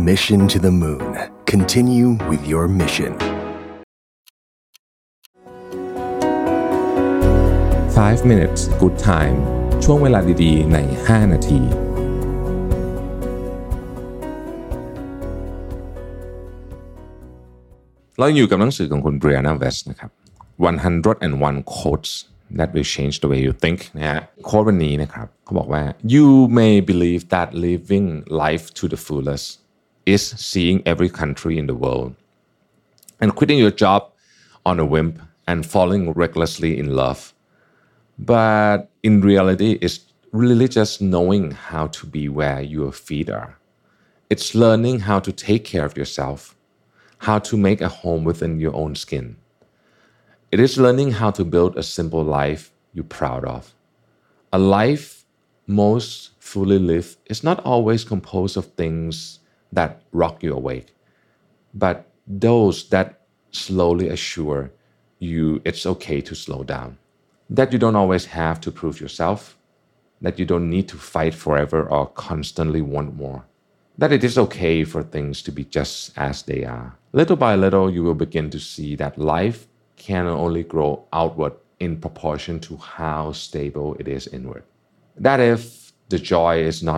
Mission to the Moon. Continue with your mission. 5 minutes good time ช่วงเวลาดีๆใน5นาทีเราอยู่กับหนังสือของคุณ Brianna Wiest นะครับ101 quotes that will change the way you think นะฮะโค้ดวันนี้นะครับเขาบอกว่า you may believe that living life to the fullest is seeing every country in the world and quitting your job on a whim and falling recklessly in love but in reality it's really just knowing how to be where your feet are. It's learning how to take care of yourself, how to make a home within your own skin. It is learning how to build a simple life you're proud of. A life most fully lived is not always composed of things that rock you awake, but those that slowly assure you it's okay to slow down, that you don't always have to prove yourself, that you don't need to fight forever or constantly want more, that it is okay for things to be just as they are. Little by little, you will begin to see that life can only grow outward in proportion to how stable it is inward. That if the joy is not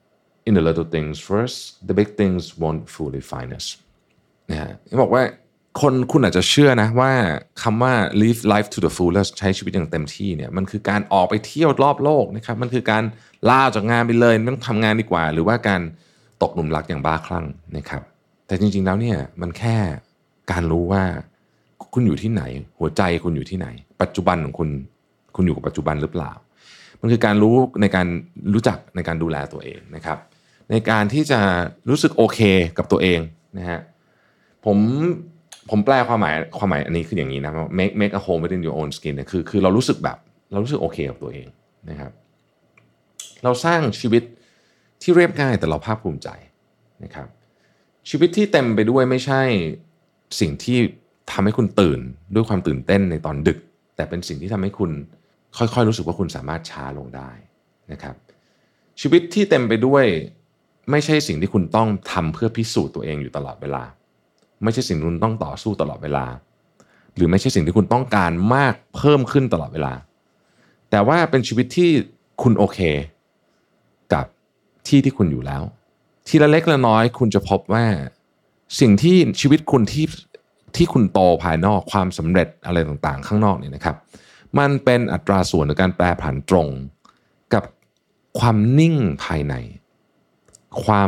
in the little things first, the big things won't fully find us. นะฮะบอกว่าคุณอาจจะเชื่อนะว่าคำว่า live life to the fullest ใช้ชีวิตอย่างเต็มที่เนี่ยมันคือการออกไปเที่ยวรอบโลกนะครับมันคือการลาจากงานไปเลยไม่ต้องทำงานดีกว่าหรือว่าการตกหลุมรักอย่างบ้าคลั่งนะครับแต่จริงๆแล้วเนี่ยมันแค่การรู้ว่าคุณอยู่ที่ไหนหัวใจคุณอยู่ที่ไหนปัจจุบันของคุณอยู่กับปัจจุบันหรือเปล่ามันคือการรู้ในการรู้จักในการดูแลตัวเองนะครับในการที่จะรู้สึกโอเคกับตัวเองนะฮะผมแปลความหมายอันนี้คืออย่างนี้นะ make a home within your own skin เนี่ยคือเรารู้สึกโอเคกับตัวเองนะครับเราสร้างชีวิตที่เรียบง่ายแต่เราภาคภูมิใจนะครับชีวิตที่เต็มไปด้วยไม่ใช่สิ่งที่ทำให้คุณตื่นด้วยความตื่นเต้นในตอนดึกแต่เป็นสิ่งที่ทำให้คุณค่อยๆรู้สึกว่าคุณสามารถช้าลงได้นะครับชีวิตที่เต็มไปด้วยไม่ใช่สิ่งที่คุณต้องทำเพื่อพิสูจน์ตัวเองอยู่ตลอดเวลาไม่ใช่สิ่งที่คุณต้องต่อสู้ตลอดเวลาหรือไม่ใช่สิ่งที่คุณต้องการมากเพิ่มขึ้นตลอดเวลาแต่ว่าเป็นชีวิตที่คุณโอเคกับที่คุณอยู่แล้วทีละเล็กละน้อยคุณจะพบว่าสิ่งที่ชีวิตคุณที่คุณโตภายนอกความสำเร็จอะไรต่างๆข้างนอกเนี่ยนะครับมันเป็นอัตราส่วนในการแปรผันตรงกับความนิ่งภายในความ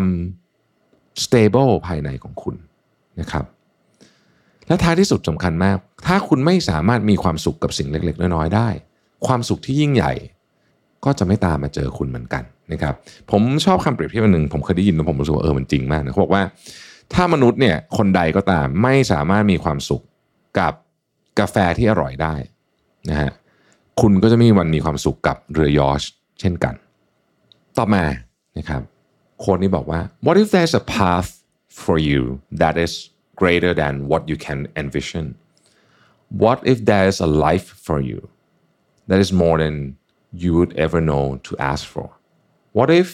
stable ภายในของคุณนะครับและท้ายที่สุดสำคัญมากถ้าคุณไม่สามารถมีความสุขกับสิ่งเล็กๆน้อยๆได้ความสุขที่ยิ่งใหญ่ก็จะไม่ตามมาเจอคุณเหมือนกันนะครับผมชอบคำเปรียบเทียบนึงผมเคยได้ยินแล้วผมรู้สึกว่ามันจริงมากนะเขาบอกว่าถ้ามนุษย์เนี่ยคนใดก็ตามไม่สามารถมีความสุขกับกาแฟที่อร่อยได้นะฮะคุณก็จะไม่มีวันมีความสุขกับเรือยอชต์เช่นกันต่อมานะครับโค้ดนี้บอกว่า What if there's a path for you that is greater than what you can envision? What if there's a life for you that is more than you would ever know to ask for? What if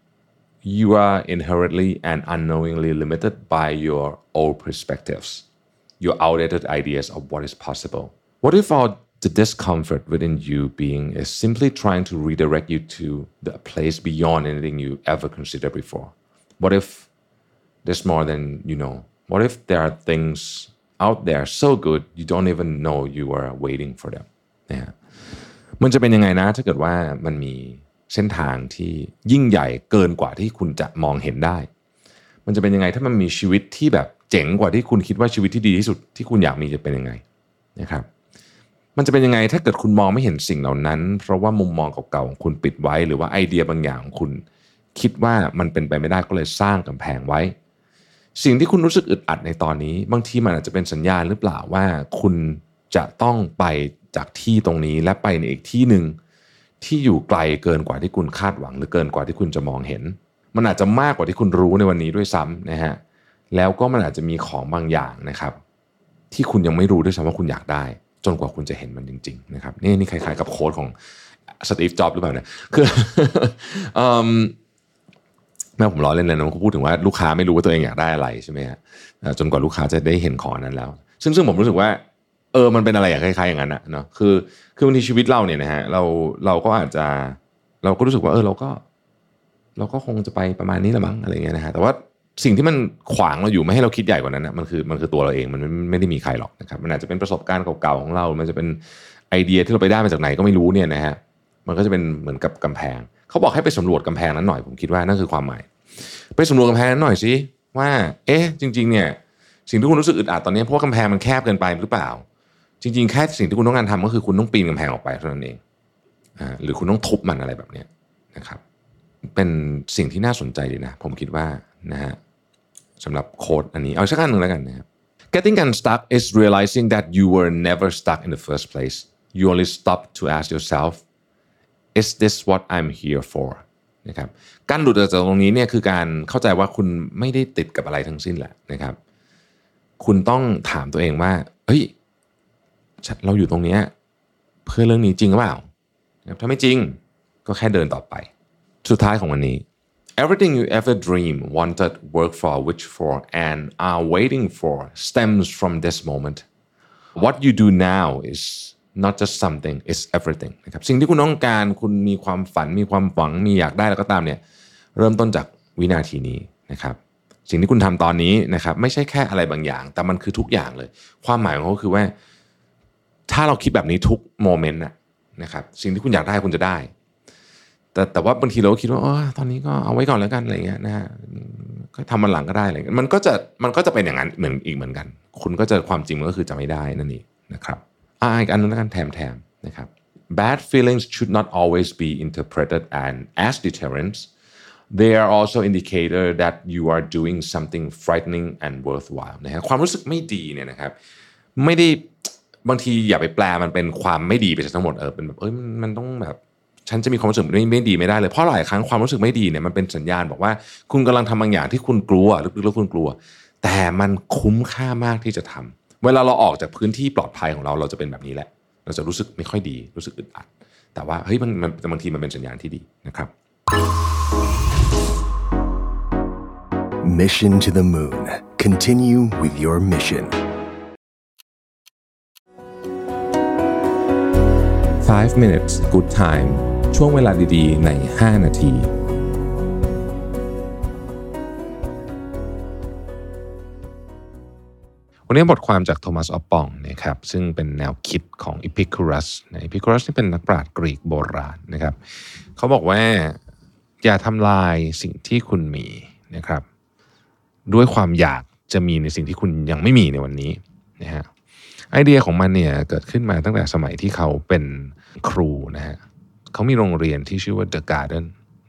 you are inherently and unknowingly limited by your old perspectives, your outdated ideas of what is possible? What if all the discomfort within you being is simply trying to redirect you to the place beyond anything you ever considered before? What if there's more than you know? What if there are things out there so good you don't even know you are waiting for them? นะฮะมันจะเป็นยังไงนะถ้าเกิดว่ามันมีเส้นทางที่ยิ่งใหญ่เกินกว่าที่คุณจะมองเห็นได้มันจะเป็นยังไงถ้ามันมีชีวิตที่แบบเจ๋งกว่าที่คุณคิดว่าชีวิตที่ดีที่สุดที่คุณอยากมีจะเป็นยังไงนะครับมันจะเป็นยังไงถ้าเกิดคุณมองไม่เห็นสิ่งเหล่านั้นเพราะว่ามุมมองเก่าๆของคุณปิดไว้หรือว่าไอเดียบางอย่างของคุณคิดว่ามันเป็นไปไม่ได้ก็เลยสร้างกำแพงไว้สิ่งที่คุณรู้สึกอึดอัดในตอนนี้บางทีมันอาจจะเป็นสัญญาณหรือเปล่าว่าคุณจะต้องไปจากที่ตรงนี้และไปในอีกที่หนึ่งที่อยู่ไกลเกินกว่าที่คุณคาดหวังหรือเกินกว่าที่คุณจะมองเห็นมันอาจจะมากกว่าที่คุณรู้ในวันนี้ด้วยซ้ำนะฮะแล้วก็มันอาจจะมีของบางอย่างนะครับที่คุณยังไม่รู้ด้วยซ้ำว่าคุณอยากได้จนกว่าคุณจะเห็นมันจริงๆนะครับนี่คล้ายๆกับโค้ดของสตีฟจ็อบส์หรือเปล่าเนี่ยคือแม่ผมล้อเล่นเลยนะผมพูดถึงว่าลูกค้าไม่รู้ว่าตัวเองอยากได้อะไรใช่ไหมฮะจนกว่าลูกค้าจะได้เห็นของนั้นแล้วซึ่งผมรู้สึกว่ามันเป็นอะไรอย่างคล้ายๆอย่างนั้นเนาะคือบางทีชีวิตเราเนี่ยนะฮะเราก็อาจจะเราก็รู้สึกว่าเราก็คงจะไปประมาณนี้ละมั้งอะไรเงี้ยนะฮะแต่ว่าสิ่งที่มันขวางเราอยู่ไม่ให้เราคิดใหญ่กว่านั้นนะมันคือตัวเราเองมันไม่ได้มีใครหรอกนะครับมันอาจจะเป็นประสบการณ์เก่าๆของเรามันจะเป็นไอเดียที่เราไปได้มาจากไหนก็ไม่รู้เนี่ยนะฮะมันก็จะเป็นเหมือนกับกำแพงเขาบอกให้ไปสำรวจกำแพงนั้นหน่อยผมคิดว่านั่นคือความหมายไปสำรวจกำแพงนั้นหน่อยสิว่าจริงๆเนี่ยสิ่งที่คุณรู้สึกอึดอัดตอนนี้เพราะว่ากำแพงมันแคบเกินไปหรือเปล่าจริงๆแค่สิ่งที่คุณต้องการทำก็คือคุณต้องปีนกำแพงออกไปเท่านั้นเองหรือคุณต้องทุบมันอะไรแบบนี้นะครับเป็นสิ่งที่น่าสนใจดีนะผมคิดว่านะฮะสำหรับโค้ดอันนี้เอาสักอันหนึ่งแล้วกันนะครับ Getting unstuck is realizing that you were never stuck in the first place. You only stop to ask yourself, is this what I'm here for? นะครับการหลุดออกจากตรงนี้เนี่ยคือการเข้าใจว่าคุณไม่ได้ติดกับอะไรทั้งสิ้นแหละนะครับคุณต้องถามตัวเองว่าเราอยู่ตรงนี้เพื่อเรื่องนี้จริงหรือเปล่าถ้าไม่จริงก็แค่เดินต่อไปสุดท้ายของวันนี้ Everything you ever dream, wanted, worked for, wished for, and are waiting for stems from this moment. What you do now is not just something, it's everything นะครับสิ่งที่คุณต้องการคุณมีความฝันมีความหวังมีอยากได้แล้วก็ตามเนี่ยเริ่มต้นจากวินาทีนี้นะครับสิ่งที่คุณทำตอนนี้นะครับไม่ใช่แค่อะไรบางอย่างแต่มันคือทุกอย่างเลยความหมายของเขาคือว่าถ้าเราคิดแบบนี้ทุกโมเมนต์นะครับสิ่งที่คุณอยากได้คุณจะได้แต่ว่าบางทีเราก็คิดว่าตอนนี้ก็เอาไว้ก่อนแล้วกันอะไรเงี้ยนะฮะก็ทำวันหลังก็ได้อะไรเงี้ยมันก็จะเป็นอย่างนั้นเหมือนกันคุณก็จะความจริงมันก็คือจะไม่ได้นั่นเองนะครับอีกอันนึงแล้วกันแถมนะครับ Bad feelings should not always be interpreted as deterrents. They are also indicator that you are doing something frightening and worthwhile นะฮะความรู้สึกไม่ดีเนี่ยนะครับไม่ได้บางทีอย่าไปแปลมันเป็นความไม่ดีไปทั้งหมดเป็นแบบมันต้องแบบฉันจะมีความรู้สึกไม่ดีไม่ได้เลยเพราะหลายครั้งความรู้สึกไม่ดีเนี่ยมันเป็นสัญญาณบอกว่าคุณกำลังทำบางอย่างที่คุณกลัวลึกๆแล้วคุณกลัวแต่มันคุ้มค่ามากที่จะทำเวลาเราออกจากพื้นที่ปลอดภัยของเราจะเป็นแบบนี้แหละเราจะรู้สึกไม่ค่อยดีรู้สึกอึดอัดแต่ว่ามันบางทีมันเป็นสัญญาณที่ดีนะครับ Mission to the Moon. Continue with your mission. 5 minutes good time ช่วงเวลาดีๆใน5นาทีวันนี้บทความจากโทมัสออปปองนะครับซึ่งเป็นแนวคิดของอิพิคูรัสอิพิคูรัสนี่เป็นนักปราชญ์กรีกโบราณนะครับเขาบอกว่าอย่าทำลายสิ่งที่คุณมีนะครับด้วยความอยากจะมีในสิ่งที่คุณยังไม่มีในวันนี้นะฮะไอเดียของมันเนี่ยเกิดขึ้นมาตั้งแต่สมัยที่เขาเป็นครูนะฮะเขามีโรงเรียนที่ชื่อว่า The Garden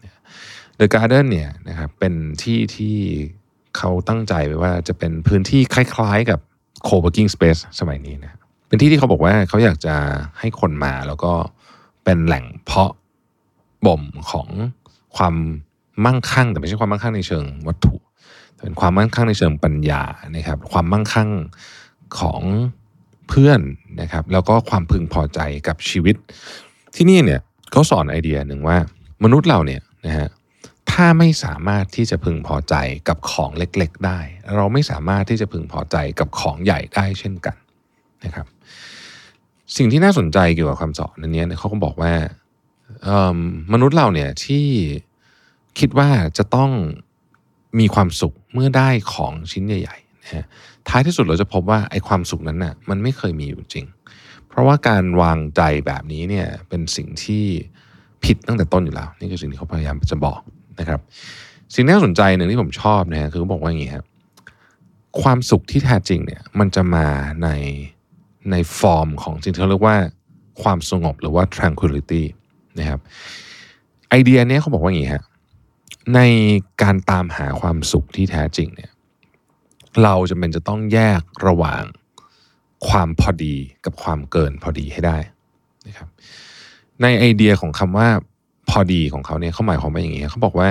The Garden เนี่ยนะครับเป็นที่เขาตั้งใจไว้ว่าจะเป็นพื้นที่คล้ายๆกับ co-working space สมัยนี้นะเป็นที่เขาบอกว่าเขาอยากจะให้คนมาแล้วก็เป็นแหล่งเพาะบ่มของความมั่งคั่งแต่ไม่ใช่ความมั่งคั่งในเชิงวัตถุเป็นความมั่งคั่งในเชิงปัญญานะครับความมั่งคั่งของเพื่อนนะครับแล้วก็ความพึงพอใจกับชีวิตที่นี่เนี่ยเขาสอนไอเดียหนึ่งว่ามนุษย์เราเนี่ยนะฮะถ้าไม่สามารถที่จะพึงพอใจกับของเล็กๆได้เราไม่สามารถที่จะพึงพอใจกับของใหญ่ได้เช่นกันนะครับสิ่งที่น่าสนใจเกี่ยวกับคำสอนอันนี้เขาก็บอกว่ามนุษย์เราเนี่ยที่คิดว่าจะต้องมีความสุขเมื่อได้ของชิ้นใหญ่ๆนะฮะท้ายที่สุดเราจะพบว่าไอ้ความสุขนั้นน่ะมันไม่เคยมีอยู่จริงเพราะว่าการวางใจแบบนี้เนี่ยเป็นสิ่งที่ผิดตั้งแต่ต้นอยู่แล้วนี่คือสิ่งที่เขาพยายามจะบอกนะครับสิ่งที่น่าสนใจหนึ่งที่ผมชอบนะฮะคือเขาบอกว่าอย่างนี้ครับความสุขที่แท้จริงเนี่ยมันจะมาในฟอร์มของสิ่งที่เขาเรียกว่าความสงบหรือว่า tranquility นะครับไอเดียนี้เขาบอกว่าอย่างนี้ฮะในการตามหาความสุขที่แท้จริงเนี่ยเราจำเป็นจะต้องแยกระหว่างความพอดีกับความเกินพอดีให้ได้นะครับในไอเดียของคำว่าพอดีของเขาเนี่ยเขาหมายความว่าอย่างนี้เขาบอกว่า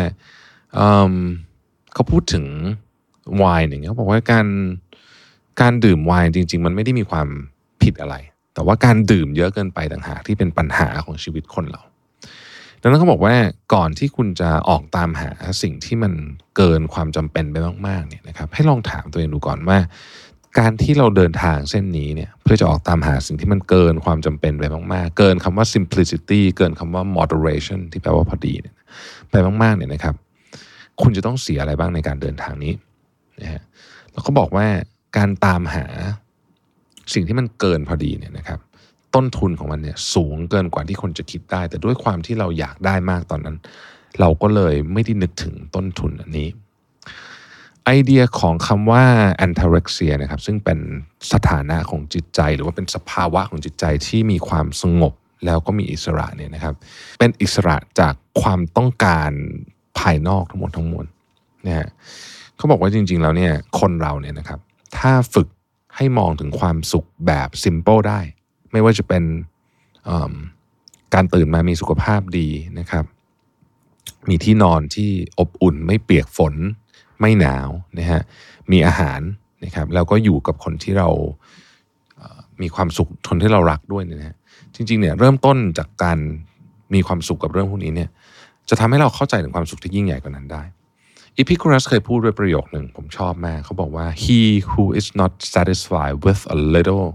เขาพูดถึงไวน์อย่างเงี้ยเขาบอกว่าการดื่มไวน์จริงๆมันไม่ได้มีความผิดอะไรแต่ว่าการดื่มเยอะเกินไปต่างหากที่เป็นปัญหาของชีวิตคนเราดังนั้นเขาบอกว่าก่อนที่คุณจะออกตามหาสิ่งที่มันเกินความจำเป็นไปมากๆเนี่ยนะครับให้ลองถามตัวเองดูก่อนว่าการที่เราเดินทางเส้นนี้เนี่ยเพื่อจะออกตามหาสิ่งที่มันเกินความจำเป็นไปมากๆเกินคำว่า simplicity เกินคำว่า moderation ที่แปลว่าพอดีเนี่ยไปมากๆเนี่ยนะครับคุณจะต้องเสียอะไรบ้างในการเดินทางนี้นะฮะแล้วก็บอกว่าการตามหาสิ่งที่มันเกินพอดีเนี่ยนะครับต้นทุนของมันเนี่ยสูงเกินกว่าที่คนจะคิดได้แต่ด้วยความที่เราอยากได้มากตอนนั้นเราก็เลยไม่ได้นึกถึงต้นทุนอันนี้ไอเดียของคำว่า anorexia นะครับซึ่งเป็นสถานะของจิตใจหรือว่าเป็นสภาวะของจิตใจที่มีความสงบแล้วก็มีอิสระเนี่ยนะครับเป็นอิสระจากความต้องการภายนอกทั้งหมดนะฮะเขาบอกว่าจริงๆแล้วเนี่ยคนเราเนี่ยนะครับถ้าฝึกให้มองถึงความสุขแบบ simple ได้ไม่ว่าจะเป็นการตื่นมามีสุขภาพดีนะครับมีที่นอนที่อบอุ่นไม่เปียกฝนไม่หนาวนะฮะมีอาหารนะครับแล้วก็อยู่กับคนที่เรามีความสุขคนที่เรารักด้วยนะฮะจริงๆเนี่ยเริ่มต้นจากการมีความสุขกับเรื่องพวกนี้เนี่ยจะทำให้เราเข้าใจถึงความสุขที่ยิ่งใหญ่กว่านั้นได้Epicurus เคยพูดด้วยประโยคหนึ่งผมชอบมากเขาบอกว่า he who is not satisfied with a little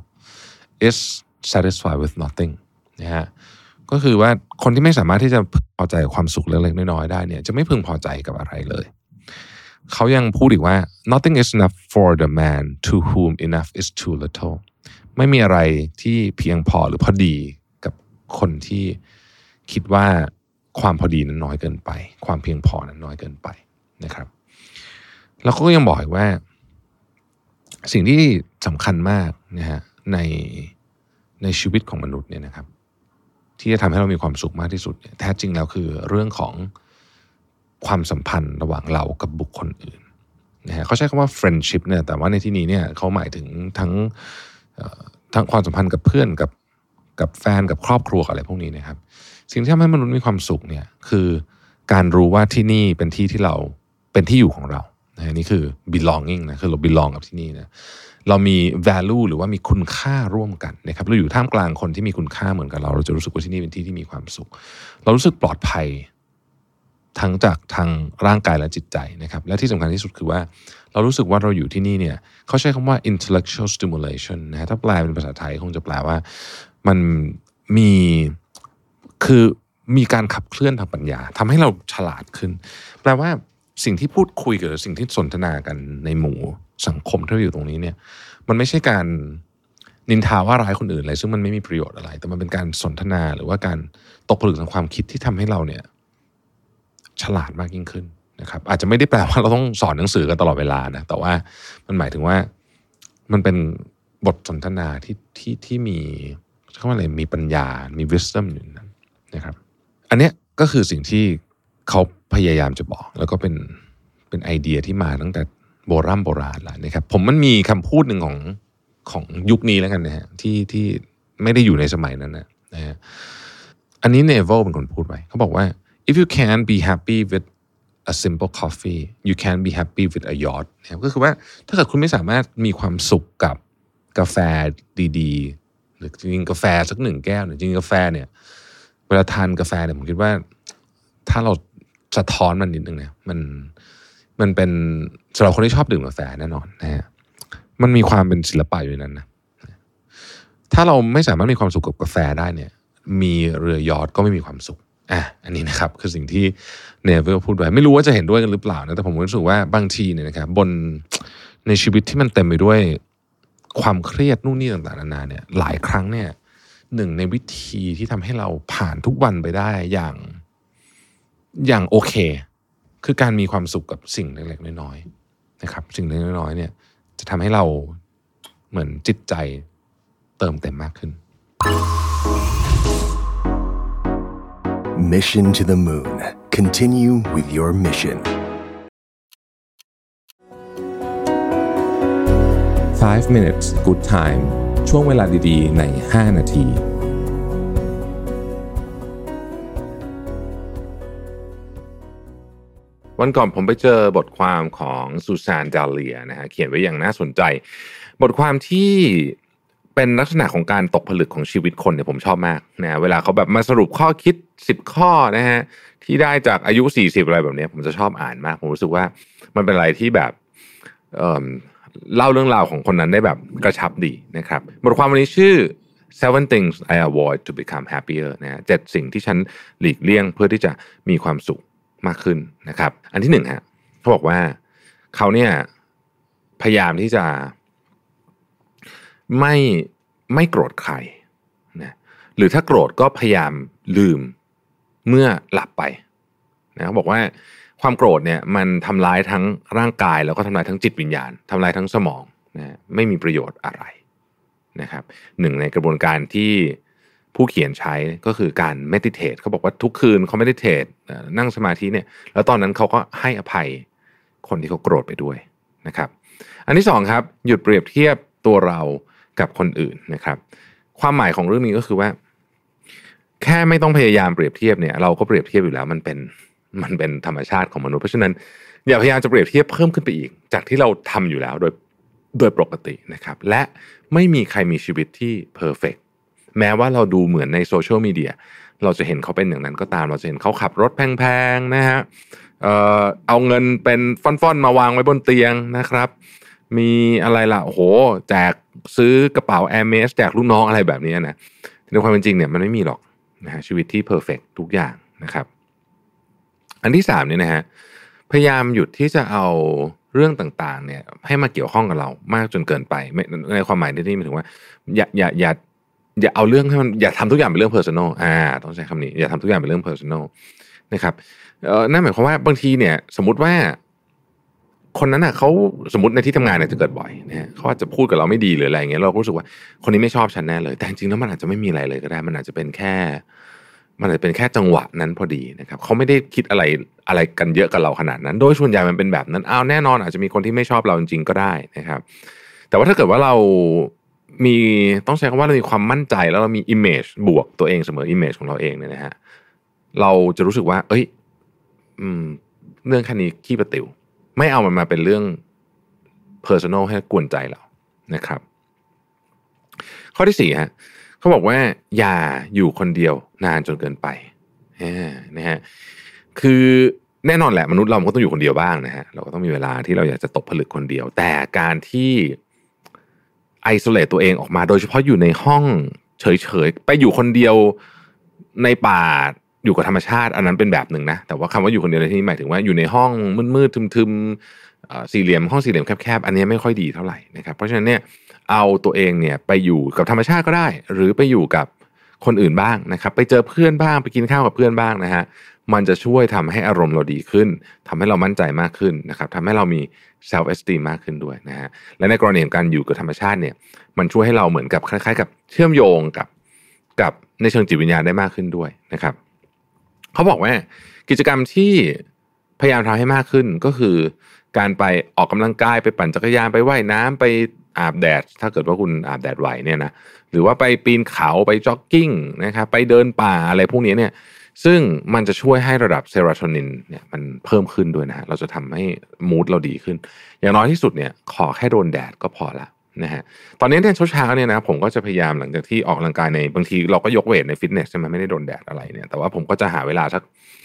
is satisfied with nothing นะฮะก็คือว่าคนที่ไม่สามารถที่จะพึงพอใจกับความสุขเล็กๆน้อยๆได้เนี่ยจะไม่พึงพอใจกับอะไรเลยเขายังพูดอีกว่า nothing is enough for the man to whom enough is too little ไม่มีอะไรที่เพียงพอหรือพอดีกับคนที่คิดว่าความพอดีนั้นน้อยเกินไปความเพียงพอนั้นน้อยเกินไปนะครับแล้วเขาก็ยังบอกอีกว่าสิ่งที่สำคัญมากนะฮะในชีวิตของมนุษย์เนี่ยนะครับที่จะทำให้เรามีความสุขมากที่สุดเนี่ยแท้จริงแล้วคือเรื่องของความสัมพันธ์ระหว่างเรากับบุคคลอื่นนะฮะเขาใช้คำว่า friendship เนี่ยแต่ว่าในที่นี้เนี่ยเขาหมายถึงทั้งความสัมพันธ์กับเพื่อนกับแฟนกับครอบครัวอะไรพวกนี้นะครับสิ่งที่ทำให้มนุษย์มีความสุขเนี่ยคือการรู้ว่าที่นี่เป็นที่ที่เราเป็นที่อยู่ของเรานะนี่คือ belonging นะคือเรา belong กับที่นี่นะเรามี value หรือว่ามีคุณค่าร่วมกันนะครับเราอยู่ท่ามกลางคนที่มีคุณค่าเหมือนกับเราจะรู้สึกว่าที่นี่เป็นที่ที่มีความสุขเรารู้สึกปลอดภัยทั้งจากทางร่างกายและจิตใจนะครับและที่สำคัญที่สุดคือว่าเรารู้สึกว่าเราอยู่ที่นี่เนี่ยเขาใช้คำว่า intellectual stimulation นะถ้าแปลเป็นภาษาไทยคงจะแปลว่ามันมีการขับเคลื่อนทางปัญญาทำให้เราฉลาดขึ้นแปลว่าสิ่งที่พูดคุยกับสิ่งที่สนทนากันในหมู่สังคมที่เราอยู่ตรงนี้เนี่ยมันไม่ใช่การนินทาว่าร้ายคนอื่นอะไรซึ่งมันไม่มีประโยชน์อะไรแต่มันเป็นการสนทนาหรือว่าการตกผลึกทางความคิดที่ทำให้เราเนี่ยฉลาดมากยิ่งขึ้นนะครับอาจจะไม่ได้แปลว่าเราต้องสอนหนังสือกันตลอดเวลานะแต่ว่ามันหมายถึงว่ามันเป็นบทสนทนาที่มีเขาเรียกว่าอะไรมีปัญญามี wisdom อยู่นั้นนะครับอันเนี้ยก็คือสิ่งที่เขาพยายามจะบอกแล้วก็เป็นไอเดียที่มาตั้งแต่โบราณแล้วนะครับผมมันมีคำพูดหนึ่งของยุคนี้แล้วกันนะฮะที่ไม่ได้อยู่ในสมัยนั้นนะฮะอันนี้เนเวลเป็นคนพูดไว้เขาบอกว่า if you can't be happy with a simple coffee you can't be happy with a yacht นะครับก็คือว่าถ้าเกิดคุณไม่สามารถมีความสุขกับกาแฟดีๆหรือจริงๆกาแฟสักหนึ่งแก้วเนี่ยจริงๆกาแฟเนี่ยเวลาทานกาแฟเนี่ยผมคิดว่าถ้าเราสะท้อนมันนิดนึงเนี่ยมันเป็นสำหรับคนที่ชอบดื่มกาแฟแน่นอนนะฮะมันมีความเป็นศิลปะอยู่ในนั้นนะถ้าเราไม่สามารถมีความสุขกับกาแฟได้เนี่ยมีเรือยอทก็ไม่มีความสุขอันนี้นะครับคือสิ่งที่เนเวลพูดไว้ไม่รู้ว่าจะเห็นด้วยกันหรือเปล่านะแต่ผมรู้สึกว่าบางทีเนี่ยนะครับในชีวิตที่มันเต็มไปด้วยความเครียดนู่นนี่ต่างๆนานาเนี่ยหลายครั้งเนี่ยหนึ่งในวิธีที่ทำให้เราผ่านทุกวันไปได้อย่างโอเคคือการมีความสุขกับสิ่งเล็กๆน้อยๆนะครับสิ่งเล็กๆน้อยๆเนี่ยจะทำให้เราเหมือนจิตใจเติมเต็มมากขึ้น Mission to the Moon. Continue with your mission. 5 minutes good time ช่วงเวลาดีๆใน5นาทีวันก่อนผมไปเจอบทความของซูซานดาเลียนะฮะเขียนไว้อย่างน่าสนใจบทความที่เเป็นลักษณะของการตกผลึกของชีวิตคนเนี่ยผมชอบมากนะเวลาเขาแบบมาสรุปข้อคิด10ข้อนะฮะที่ได้จากอายุ40อะไรแบบนี้ผมจะชอบอ่านมากผมรู้สึกว่ามันเป็นอะไรที่แบบเล่าเรื่องราวของคนนั้นได้แบบกระชับดีนะครับบทความวันนี้ชื่อ Seven Things I Avoid to Become Happier นะฮะ7สิ่งที่ฉันหลีกเลี่ยงเพื่อที่จะมีความสุขมากขึ้นนะครับอันที่1ฮะเขาบอกว่าเขาเนี่ยพยายามที่จะไม่โกรธใครนะหรือถ้าโกรธก็พยายามลืมเมื่อหลับไปนะเขาบอกว่าความโกรธเนี่ยมันทำร้ายทั้งร่างกายแล้วก็ทำลายทั้งจิตวิญญาณทำลายทั้งสมองนะไม่มีประโยชน์อะไรนะครับหนึ่งในกระบวนการที่ผู้เขียนใช้ก็คือการเมดิเทตเขาบอกว่าทุกคืนเขาเมดิเทตนั่งสมาธิเนี่ยแล้วตอนนั้นเขาก็ให้อภัยคนที่เขาโกรธไปด้วยนะครับอันที่2ครับหยุดเปรียบเทียบตัวเรากับคนอื่นนะครับความหมายของเรื่องนี้ก็คือว่าแค่ไม่ต้องพยายามเปรียบเทียบเนี่ยเราก็เปรียบเทียบอยู่แล้วมันเป็นธรรมชาติของมนุษย์เพราะฉะนั้นอย่าพยายามจะเปรียบเทียบเพิ่มขึ้นไปอีกจากที่เราทำอยู่แล้วโดยปกตินะครับและไม่มีใครมีชีวิตที่เพอร์เฟกต์แม้ว่าเราดูเหมือนในโซเชียลมีเดียเราจะเห็นเขาเป็นอย่างนั้นก็ตามเราจะเห็นเขาขับรถแพงๆนะฮะเอาเงินเป็นฟ่อนๆมาวางไว้บนเตียงนะครับมีอะไรล่ะโอ้โหแจกซื้อกระเป๋า Hermes แจกลูกน้องอะไรแบบนี้นะในความเป็นจริงเนี่ยมันไม่มีหรอกนะฮะชีวิตที่เพอร์เฟกต์ทุกอย่างนะครับอันที่3เนี่ยนะฮะพยายามหยุดที่จะเอาเรื่องต่างๆเนี่ยให้มาเกี่ยวข้องกับเรามากจนเกินไปในความหมายที่นี่หมายถึงว่าอย่าเอาเรื่องให้มันอย่าทำทุกอย่างเป็นเรื่อง personal ต้องใช้คำนี้อย่าทำทุกอย่างเป็นเรื่อง personal นะครับนั่นหมายความว่าบางทีเนี่ยสมมุติว่าคนนั้นน่ะเขาสมมติในที่ทำงานเนี่ยจะเกิดบ่อยนะฮะเขาอาจจะพูดกับเราไม่ดีหรืออะไรอย่างเงี้ยเราก็รู้สึกว่าคนนี้ไม่ชอบฉันแน่เลยแต่จริงๆแล้วมันอาจจะไม่มีอะไรเลยก็ได้มันอาจจะเป็นแค่จังหวะนั้นพอดีนะครับเขาไม่ได้คิดอะไรกันเยอะกับเราขนาดนั้นโดยส่วนใหญ่มันเป็นแบบนั้นแน่นอนอาจจะมีคนที่ไม่ชอบเราจริงๆก็ได้นะครับแต่ว่าถ้าเกิดว่าเรามีต้องใช้คำว่าเรามีความมั่นใจแล้วเรามี image บวกตัวเองเสมอ image ของเราเองเนี่ยนะฮะเราจะรู้สึกว่าเรื่องแค่นี้ขี้ประติ๋วไม่เอามันมาเป็นเรื่อง personal ให้กวนใจเรานะครับข้อที่4ฮะเขาบอกว่าอย่าอยู่คนเดียวนานจนเกินไปนะฮะคือแน่นอนแหละมนุษย์เราก็ต้องอยู่คนเดียวบ้างนะฮะเราก็ต้องมีเวลาที่เราอยากจะตกผลึกคนเดียวแต่การที่ไอโซเลตตัวเองออกมาโดยเฉพาะอยู่ในห้องเฉยๆไปอยู่คนเดียวในป่าอยู่กับธรรมชาติอันนั้นเป็นแบบหนึ่งนะแต่ว่าคำว่าอยู่คนเดียวในที่นี้หมายถึงว่าอยู่ในห้องมืดๆทึมๆสี่เหลี่ยมห้องสี่เหลี่ยมแคบๆอันนี้ไม่ค่อยดีเท่าไหร่นะครับเพราะฉะนั้นเนี่ยเอาตัวเองเนี่ยไปอยู่กับธรรมชาติก็ได้หรือไปอยู่กับคนอื่นบ้างนะครับไปเจอเพื่อนบ้างไปกินข้าวกับเพื่อนบ้างนะฮะมันจะช่วยทำให้อารมณ์เราดีขึ้นทำให้เรามั่นใจมากขึ้นนะครับทำให้เรามี self esteem มากขึ้นด้วยนะฮะและในกรณีของการอยู่กับธรรมชาติเนี่ยมันช่วยให้เราเหมือนกับคล้ายๆกับเชื่อมโยงกับในเชิงจิตวิญญาณได้มากขึ้นด้วยนะครับเขาบอกว่ากิจกรรมที่พยายามทำให้มากขึ้นก็คือการไปออกกำลังกายไปปั่นจักรยานไปว่ายน้ำไปอาบแดดถ้าเกิดว่าคุณอาบแดดไหวเนี่ยนะหรือว่าไปปีนเขาไปจ็อกกิ้งนะครับไปเดินป่าอะไรพวกนี้เนี่ยซึ่งมันจะช่วยให้ระดับเซโรโทนินเนี่ยมันเพิ่มขึ้นด้วยนะฮะเราจะทำให้มูดเราดีขึ้นอย่างน้อยที่สุดเนี่ยขอแค่โดนแดดก็พอละนะฮะตอนนี้เนี่ยเช้าๆเนี่ยนะผมก็จะพยายามหลังจากที่ออกกำลังกายในบางทีเราก็ยกเวทในฟิตเนสใช่ไหมไม่ได้โดนแดดอะไรเนี่ยแต่ว่าผมก็จะหาเวลาสัก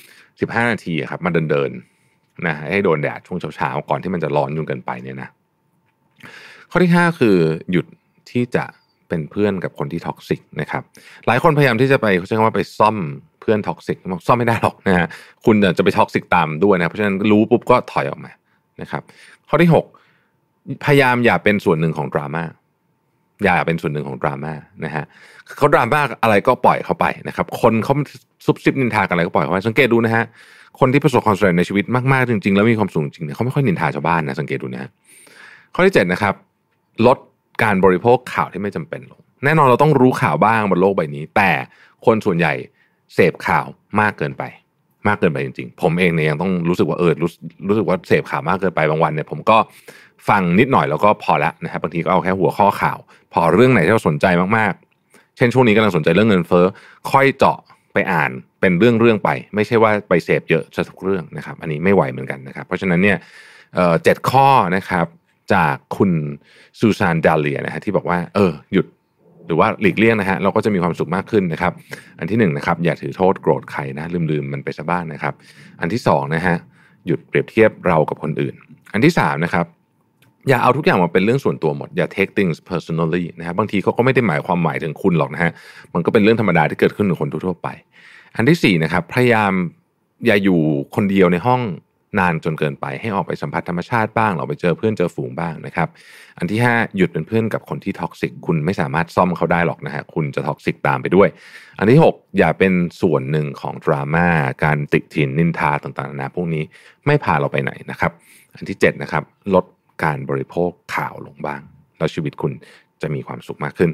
15 นาทีครับมาเดินนะให้โดนแดดช่วงเช้าๆก่อนที่มันจะร้อนจนเกินไปเนี่ยนะข้อที่5คือหยุดที่จะเป็นเพื่อนกับคนที่ท็อกซิกนะครับหลายคนพยายามที่จะไปเขาใช้คำว่าไปซ่อมเพื่อนท็อกซิกซ่อมไม่ได้หรอกนะฮะคุณจะไปท็อกซิกตามด้วยนะเพราะฉะนั้นรู้ปุ๊บก็ถอยออกมานะครับข้อที่6พยายามอย่าเป็นส่วนหนึ่งของดราม่าอย่าเป็นส่วนหนึ่งของดราม่านะฮะเขาดราม่าอะไรก็ปล่อยเข้าไปนะครับคนเขาซุบซิบนินทากันอะไรก็ปล่อยเข้าไปสังเกตดูนะฮะคนที่ประสบความสำเร็จในชีวิตมากๆจริงๆแล้วมีความสุขจริงเนี่ยเขาไม่ค่อยนินทาชาวบ้านนะสังเกตดูนะฮะข้อที่7นะครับลดการบริโภคข่าวที่ไม่จำเป็นลงแน่นอนเราต้องรู้ข่าวบ้างบนโลกใบนี้แต่คนส่วนใหญ่เสพข่าวมากเกินไปจริงๆผมเองเนี่ยยังต้องรู้สึกว่ารู้สึกว่าเสพข่าวมากเกินไปบางวันเนี่ยผมก็ฟังนิดหน่อยแล้วก็พอละนะครับบางทีก็เอาแค่หัวข้อข่าวพอเรื่องไหนที่เราสนใจมากๆเช่นช่วงนี้กำลังสนใจเรื่องเงินเฟ้อค่อยเจาะไปอ่านเป็นเรื่องไปไม่ใช่ว่าไปเสพเยอะซะทุกเรื่องนะครับอันนี้ไม่ไหวเหมือนกันนะครับเพราะฉะนั้นเนี่ย7 ข้อนะครับจากคุณซูซานดาเลียนะฮะที่บอกว่าหยุดหรือว่าหลีกเลี่ยงนะฮะเราก็จะมีความสุขมากขึ้นนะครับอันที่1นะครับอย่าถือโทษโกรธใครนะลืมมันไปซะบ้างนะครับอันที่2นะฮะหยุดเปรียบเทียบเรากับคนอื่นอันที่3นะครับอย่าเอาทุกอย่างมาเป็นเรื่องส่วนตัวหมดอย่า take things personally นะฮะบางทีเขาก็ไม่ได้หมายถึงคุณหรอกนะฮะมันก็เป็นเรื่องธรรมดาที่เกิดขึ้นกับคนทั่วๆไปอันที่4นะครับพยายามอย่าอยู่คนเดียวในห้องนานจนเกินไปให้ออกไปสัมผัสธรรมชาติบ้างออกไปเจอเพื่อนเจอฝูงบ้างนะครับอันที่5หยุดเป็นเพื่อนกับคนที่ท็อกซิกคุณไม่สามารถซ่อมเขาได้หรอกนะฮะคุณจะท็อกซิกตามไปด้วยอันที่6อย่าเป็นส่วนหนึ่งของดราม่าการติฉินนินทาต่างๆนานาพวกนี้ไม่พาเราไปไหนนะครับอันที่7นะครับลดการบริโภคข่าวลงบ้างแล้วชีวิตคุณจะมีความสุขมากขึ้น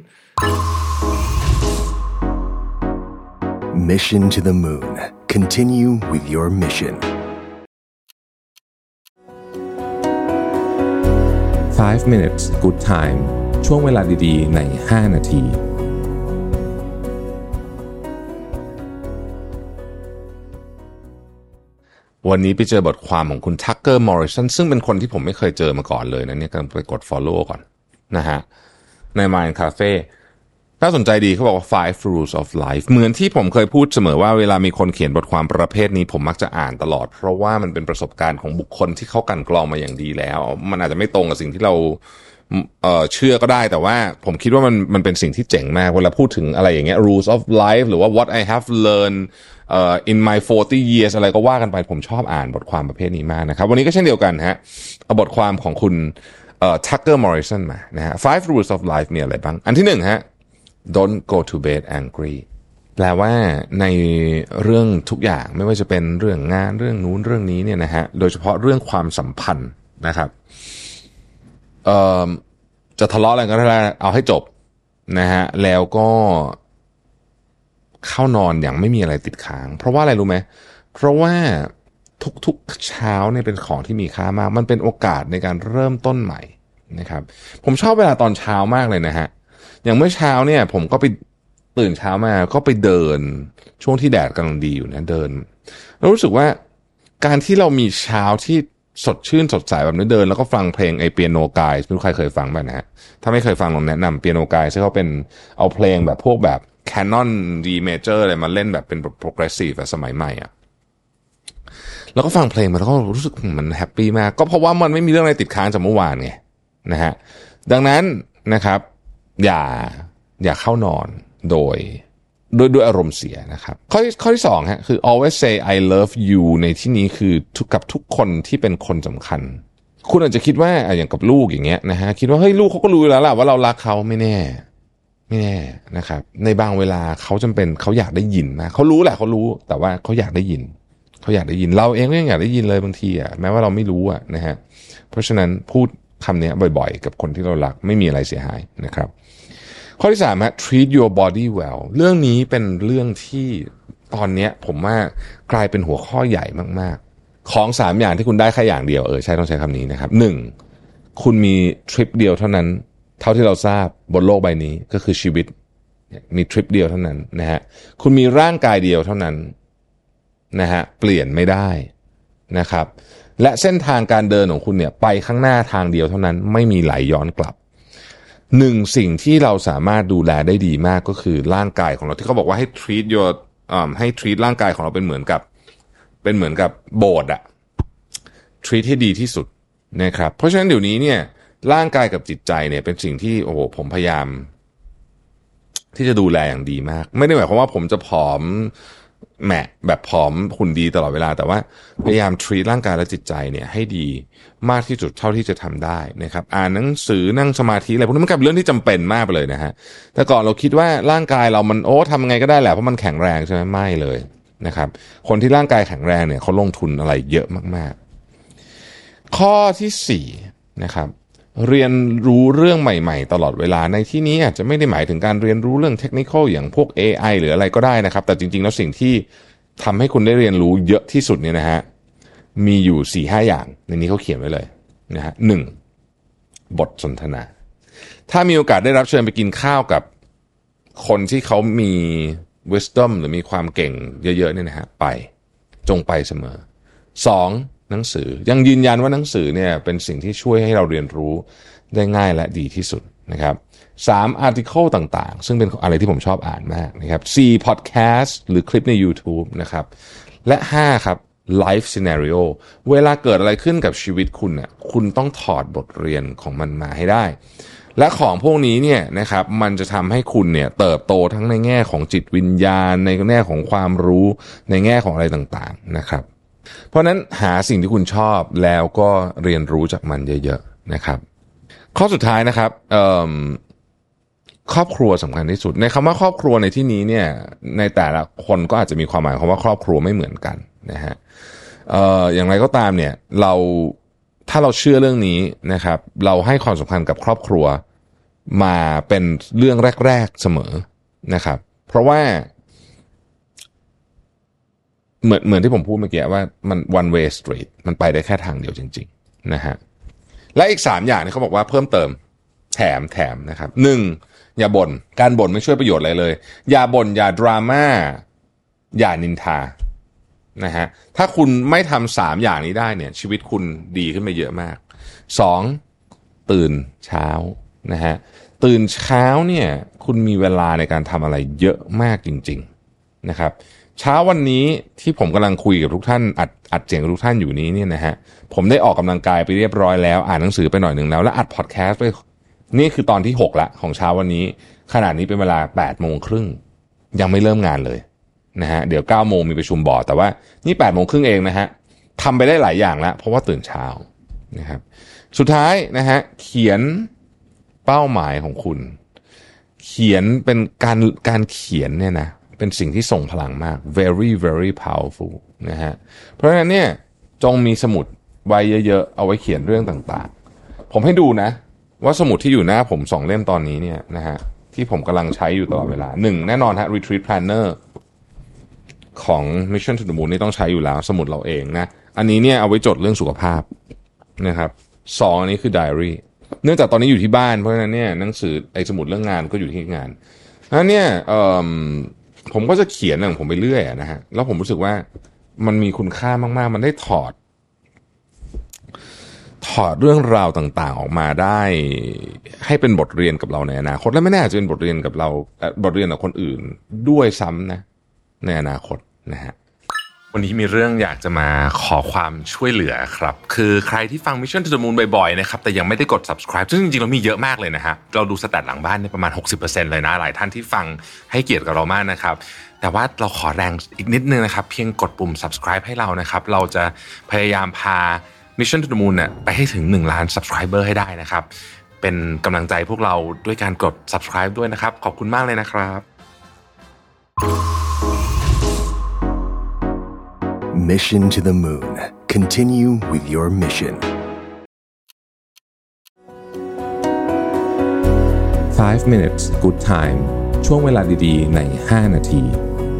Mission to the Moon. Continue with your mission. 5 minutes good time ช่วงเวลาดีๆใน5นาทีวันนี้ไปเจอบทความของคุณทักเกอร์มอริสันซึ่งเป็นคนที่ผมไม่เคยเจอมาก่อนเลยนะเนี่ยกำลังไปกด follow ก่อนนะฮะใน Mind Cafe น่าสนใจดีเขาบอกว่า 5 rules of life เหมือนที่ผมเคยพูดเสมอว่าเวลามีคนเขียนบทความประเภทนี้ผมมักจะอ่านตลอดเพราะว่ามันเป็นประสบการณ์ของบุคคลที่เขากลั่นกรองมาอย่างดีแล้วมันอาจจะไม่ตรงกับสิ่งที่เราเชื่อก็ได้แต่ว่าผมคิดว่ามันเป็นสิ่งที่เจ๋งมากเวลาพูดถึงอะไรอย่างเงี้ย rules of life หรือว่า what I have learned in my 40 years อะไรก็ว่ากันไปผมชอบอ่านบทความประเภทนี้มากนะครับวันนี้ก็เช่นเดียวกันฮะเอาบทความของคุณTucker Morrison มานะฮะ 5 rules of life มีอะไรบ้างอันที่1ฮะ don't go to bed angry แปลว่าในเรื่องทุกอย่างไม่ว่าจะเป็นเรื่องงานเรื่องนู้นเรื่องนี้เนี่ยนะฮะโดยเฉพาะเรื่องความสัมพันธ์นะครับจะทะเลาะอะไรก็ได้เอาให้จบนะฮะแล้วก็เข้านอนอย่างไม่มีอะไรติดค้างเพราะว่าอะไรรู้ไหมเพราะว่าทุกๆเช้าเนี่ยเป็นของที่มีค่ามากมันเป็นโอกาสในการเริ่มต้นใหม่นะครับผมชอบเวลาตอนเช้ามากเลยนะฮะอย่างเมื่อเช้าเนี่ยผมก็ไปตื่นเช้ามาก็ไปเดินช่วงที่แดดกำลังดีอยู่นะเดินแล้วรู้สึกว่าการที่เรามีเช้าที่สดชื่นสดใสแบบนี้เดินแล้วก็ฟังเพลงไอเปียโนไกด์ไม่รู้ใครเคยฟังบ้างนะฮะถ้าไม่เคยฟังลองแนะนำเปียโนไกด์ซึ่งเขาเป็นเอาเพลงแบบพวกแบบ Canon D Major อะไรมาเล่นแบบเป็นแบบ progressive แบบสมัยใหม่อ่ะแล้วก็ฟังเพลงมาแล้วก็รู้สึกมันแฮปปี้มากก็เพราะว่ามันไม่มีเรื่องอะไรติดค้างจากเมื่อวานไงนะฮะดังนั้นนะครับอย่าเข้านอนโดยอารมณ์เสียนะครับข้อที่2ฮะคือ always say I love you ในที่นี้คือกับทุกคนที่เป็นคนสำคัญคุณอาจจะคิดว่าอย่างกับลูกอย่างเงี้ยนะฮะคิดว่าเฮ้ยลูกเขาก็รู้แล้วล่ะว่าเรารักเขาไม่แน่นะครับในบางเวลาเขาจำเป็นเขาอยากได้ยินนะเขารู้แหละเขารู้แต่ว่าเขาอยากได้ยินเราเองก็ยังอยากได้ยินเลยบางทีแม้ว่าเราไม่รู้นะฮะเพราะฉะนั้นพูดคำนี้บ่อยๆกับคนที่เรารักไม่มีอะไรเสียหายนะครับข้อที่3ฮะ treat your body well เรื่องนี้เป็นเรื่องที่ตอนนี้ผมว่ากลายเป็นหัวข้อใหญ่มากๆของ3อย่างที่คุณได้แค่อย่างเดียวใช่ต้องใช้คำนี้นะครับ1คุณมีทริปเดียวเท่านั้นเท่าที่เราทราบบนโลกใบนี้ก็คือชีวิตมีทริปเดียวเท่านั้นนะฮะคุณมีร่างกายเดียวเท่านั้นนะฮะเปลี่ยนไม่ได้นะครับและเส้นทางการเดินของคุณเนี่ยไปข้างหน้าทางเดียวเท่านั้นไม่มีไหลย้อนกลับสิ่งที่เราสามารถดูแลได้ดีมากก็คือร่างกายของเราที่เขาบอกว่าให้ treat ร่างกายของเราเป็นเหมือนกับโบสถ์treat ให้ดีที่สุดนะครับเพราะฉะนั้นเดี๋ยวนี้เนี่ยร่างกายกับจิตใจเนี่ยเป็นสิ่งที่ผมพยายามที่จะดูแลอย่างดีมากไม่ได้หมายความว่าผมจะผอมแบบผอมหุ่นดีตลอดเวลาแต่ว่าพยายาม treat ร่างกายและจิตใจเนี่ยให้ดีมากที่สุดเท่าที่จะทำได้นะครับอ่านหนังสือนั่งสมาธิอะไรพวกนี้มันกลายเป็นเรื่องที่จำเป็นมากไปเลยนะฮะแต่ก่อนเราคิดว่าร่างกายเรามันทำไงก็ได้แหละเพราะมันแข็งแรงใช่ไหมไม่เลยนะครับคนที่ร่างกายแข็งแรงเนี่ยเขาลงทุนอะไรเยอะมากๆข้อที่4นะครับเรียนรู้เรื่องใหม่ๆตลอดเวลาในที่นี้อาจจะไม่ได้หมายถึงการเรียนรู้เรื่องเทคนิคอย่างพวก AI หรืออะไรก็ได้นะครับแต่จริงๆแล้วสิ่งที่ทำให้คุณได้เรียนรู้เยอะที่สุดเนี่ยนะฮะมีอยู่ 4-5 อย่างในนี้เขาเขียนไว้เลยนะฮะ1บทสนทนาถ้ามีโอกาสได้รับเชิญไปกินข้าวกับคนที่เขามี wisdom หรือมีความเก่งเยอะๆเนี่ยนะฮะจงไปเสมอ2หนังสือยังยืนยันว่าหนังสือเนี่ยเป็นสิ่งที่ช่วยให้เราเรียนรู้ได้ง่ายและดีที่สุดนะครับ 3 article ต่างๆซึ่งเป็นอะไรที่ผมชอบอ่านมากนะครับ4 podcast หรือคลิปใน YouTube นะครับและ5ครับ life scenario เวลาเกิดอะไรขึ้นกับชีวิตคุณน่ะคุณต้องถอดบทเรียนของมันมาให้ได้และของพวกนี้เนี่ยนะครับมันจะทำให้คุณเนี่ยเติบโตทั้งในแง่ของจิตวิญญาณในแง่ของความรู้ในแง่ของอะไรต่างๆนะครับเพราะนั้นหาสิ่งที่คุณชอบแล้วก็เรียนรู้จากมันเยอะๆนะครับข้อสุดท้ายนะครับครอบครัวสำคัญที่สุดในคำว่าครอบครัวในที่นี้เนี่ยในแต่ละคนก็อาจจะมีความหมายคำว่าครอบครัวไม่เหมือนกันนะฮะอย่างไรก็ตามเนี่ยถ้าเราเชื่อเรื่องนี้นะครับเราให้ความสำคัญกับครอบครัวมาเป็นเรื่องแรกๆเสมอนะครับเพราะว่าเหมือนที่ผมพูดเมื่อกี้ว่ามัน one way street มันไปได้แค่ทางเดียวจริงๆนะฮะและอีก3อย่างนี่เขาบอกว่าเพิ่มเติมแถมนะครับ1อย่าบ่นการบ่นไม่ช่วยประโยชน์อะไรเลยอย่าบ่นอย่าดราม่าอย่านินทานะฮะถ้าคุณไม่ทำ3อย่างนี้ได้เนี่ยชีวิตคุณดีขึ้นไปเยอะมาก2ตื่นเช้านะฮะตื่นเช้าเนี่ยคุณมีเวลาในการทำอะไรเยอะมากจริงๆนะครับเช้าวันนี้ที่ผมกำลังคุยกับทุกท่านอัดเสียงกับทุกท่านอยู่นี้เนี่ยนะฮะผมได้ออกกำลังกายไปเรียบร้อยแล้วอ่านหนังสือไปหน่อยนึงแล้วและอัดพอดแคสต์ไปนี่คือตอนที่6ละของเช้าวันนี้ขณะนี้เป็นเวลา 8:30 นยังไม่เริ่มงานเลยนะฮะเดี๋ยว 9 โมงมีประชุมบอร์ดแต่ว่านี่ 8:30 นเองนะฮะทำไปได้หลายอย่างแล้วเพราะว่าตื่นเช้านะครับสุดท้ายนะฮะเขียนเป้าหมายของคุณเขียนเป็นการเขียนเนี่ยนะเป็นสิ่งที่ส่งพลังมาก very very powerful นะฮะเพราะฉะนั้นเนี่ยจงมีสมุดไว้เยอะๆเอาไว้เขียนเรื่องต่างๆผมให้ดูนะว่าสมุดที่อยู่หน้าผม2 เล่มตอนนี้เนี่ยนะฮะที่ผมกำลังใช้อยู่ตลอดเวลา1แน่นอนฮะ retreat planner ของ Mission to the Moon นี่ต้องใช้อยู่แล้วสมุดเราเองนะอันนี้เนี่ยเอาไว้จดเรื่องสุขภาพนะครับ2อันนี้คือ diary เนื่องจากตอนนี้อยู่ที่บ้านเพราะฉะนั้นเนี่ยหนังสือสมุดเรื่องงานก็อยู่ที่งานแล้วเนี่ยผมก็จะเขียนของผมไปเรื่อยนะฮะแล้วผมรู้สึกว่ามันมีคุณค่ามากๆมันได้ถอดเรื่องราวต่างๆออกมาได้ให้เป็นบทเรียนกับเราในอนาคตและไม่แน่อาจจะเป็นบทเรียนกับเราบทเรียนกับคนอื่นด้วยซ้ำนะในอนาคตนะฮะวันนี้มีเรื่องอยากจะมาขอความช่วยเหลือครับคือใครที่ฟัง Mission to the Moon บ่อยๆนะครับแต่ยังไม่ได้กด subscribe ซึ่งจริงๆเรามีเยอะมากเลยนะฮะเราดูสแตทหลังบ้านเนี่ยประมาณ 60% เลยนะหลายท่านที่ฟังให้เกียรติกับเรามากนะครับแต่ว่าเราขอแรงอีกนิดนึงนะครับเพียงกดปุ่ม subscribe ให้เรานะครับเราจะพยายามพา Mission to the Moon เนี่ยไปให้ถึง1 ล้าน subscriber ให้ได้นะครับเป็นกำลังใจพวกเราด้วยการกด subscribe ด้วยนะครับขอบคุณมากเลยนะครับ Mission to the Moon. Continue with your mission. 5 minutes good time ช่วงเวลาดีๆใน5 นาที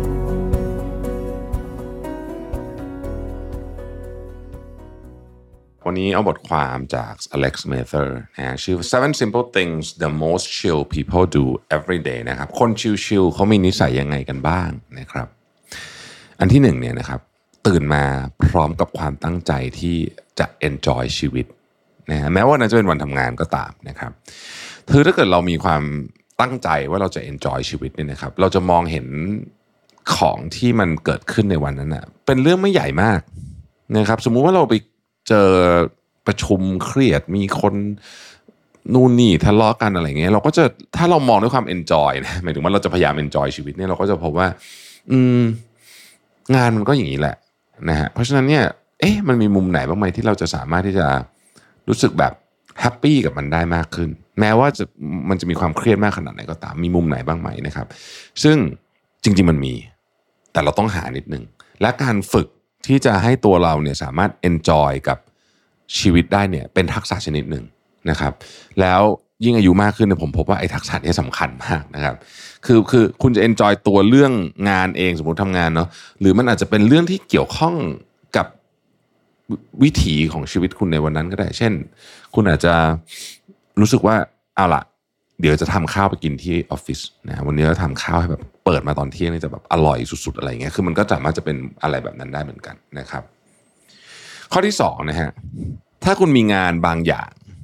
วันนี้เอาบทความจาก Alex Mather นะชื่อ Seven Simple Things the Most Chill People Do Every Day นะครับคนชิลๆเขามีนิสัยยังไงกันบ้างนะครับอันที่1เนี่ยนะครับตื่นมาพร้อมกับความตั้งใจที่จะ enjoy ชีวิตนะแม้ว่านั้นจะเป็นวันทำงานก็ตามนะครับคือถ้าเกิดเรามีความตั้งใจว่าเราจะ enjoy ชีวิตเนี่ยนะครับเราจะมองเห็นของที่มันเกิดขึ้นในวันนั้นนะเป็นเรื่องไม่ใหญ่มากนะครับสมมุติว่าเราไปเจอประชุมเครียดมีคนนู่นนี่ทะเลาะกันอะไรเงี้ยเราก็จะถ้าเรามองด้วยความ enjoy นะหมายถึงว่าเราจะพยายาม enjoy ชีวิตเนี่ยเราก็จะพบว่างานมันก็อย่างนี้แหละนะฮะเพราะฉะนั้นเนี่ยมันมีมุมไหนบ้างไหมที่เราจะสามารถที่จะรู้สึกแบบแฮปปี้กับมันได้มากขึ้นแม้ว่ามันจะมีความเครียดมากขนาดไหนก็ตามมีมุมไหนบ้างไหมนะครับซึ่งจริงๆมันมีแต่เราต้องหานิดนึงและการฝึกที่จะให้ตัวเราเนี่ยสามารถ enjoy กับชีวิตได้เนี่ยเป็นทักษะชนิดหนึ่งนะครับแล้วยิ่งอายุมากขึ้นเนี่ยผมพบว่าไอ้ทักษะนี้สำคัญมากนะครับคือคุณจะ enjoy ตัวเรื่องงานเองสมมุติทำงานเนาะหรือมันอาจจะเป็นเรื่องที่เกี่ยวข้องกับวิถีของชีวิตคุณในวันนั้นก็ได้เช่นคุณอาจจะรู้สึกว่าเอาล่ะเดี๋ยวจะทำข้าวไปกินที่ออฟฟิศนะวันนี้เราทำข้าวให้แบบเปิดมาตอนเที่ยงนี่จะแบบอร่อยสุดๆอะไรเงี้ยคือมันก็สามารถจะเป็นอะไรแบบนั้นได้เหมือนกันนะครับข้อที่2นะฮะถ้าคุณมีงานบางอย่าง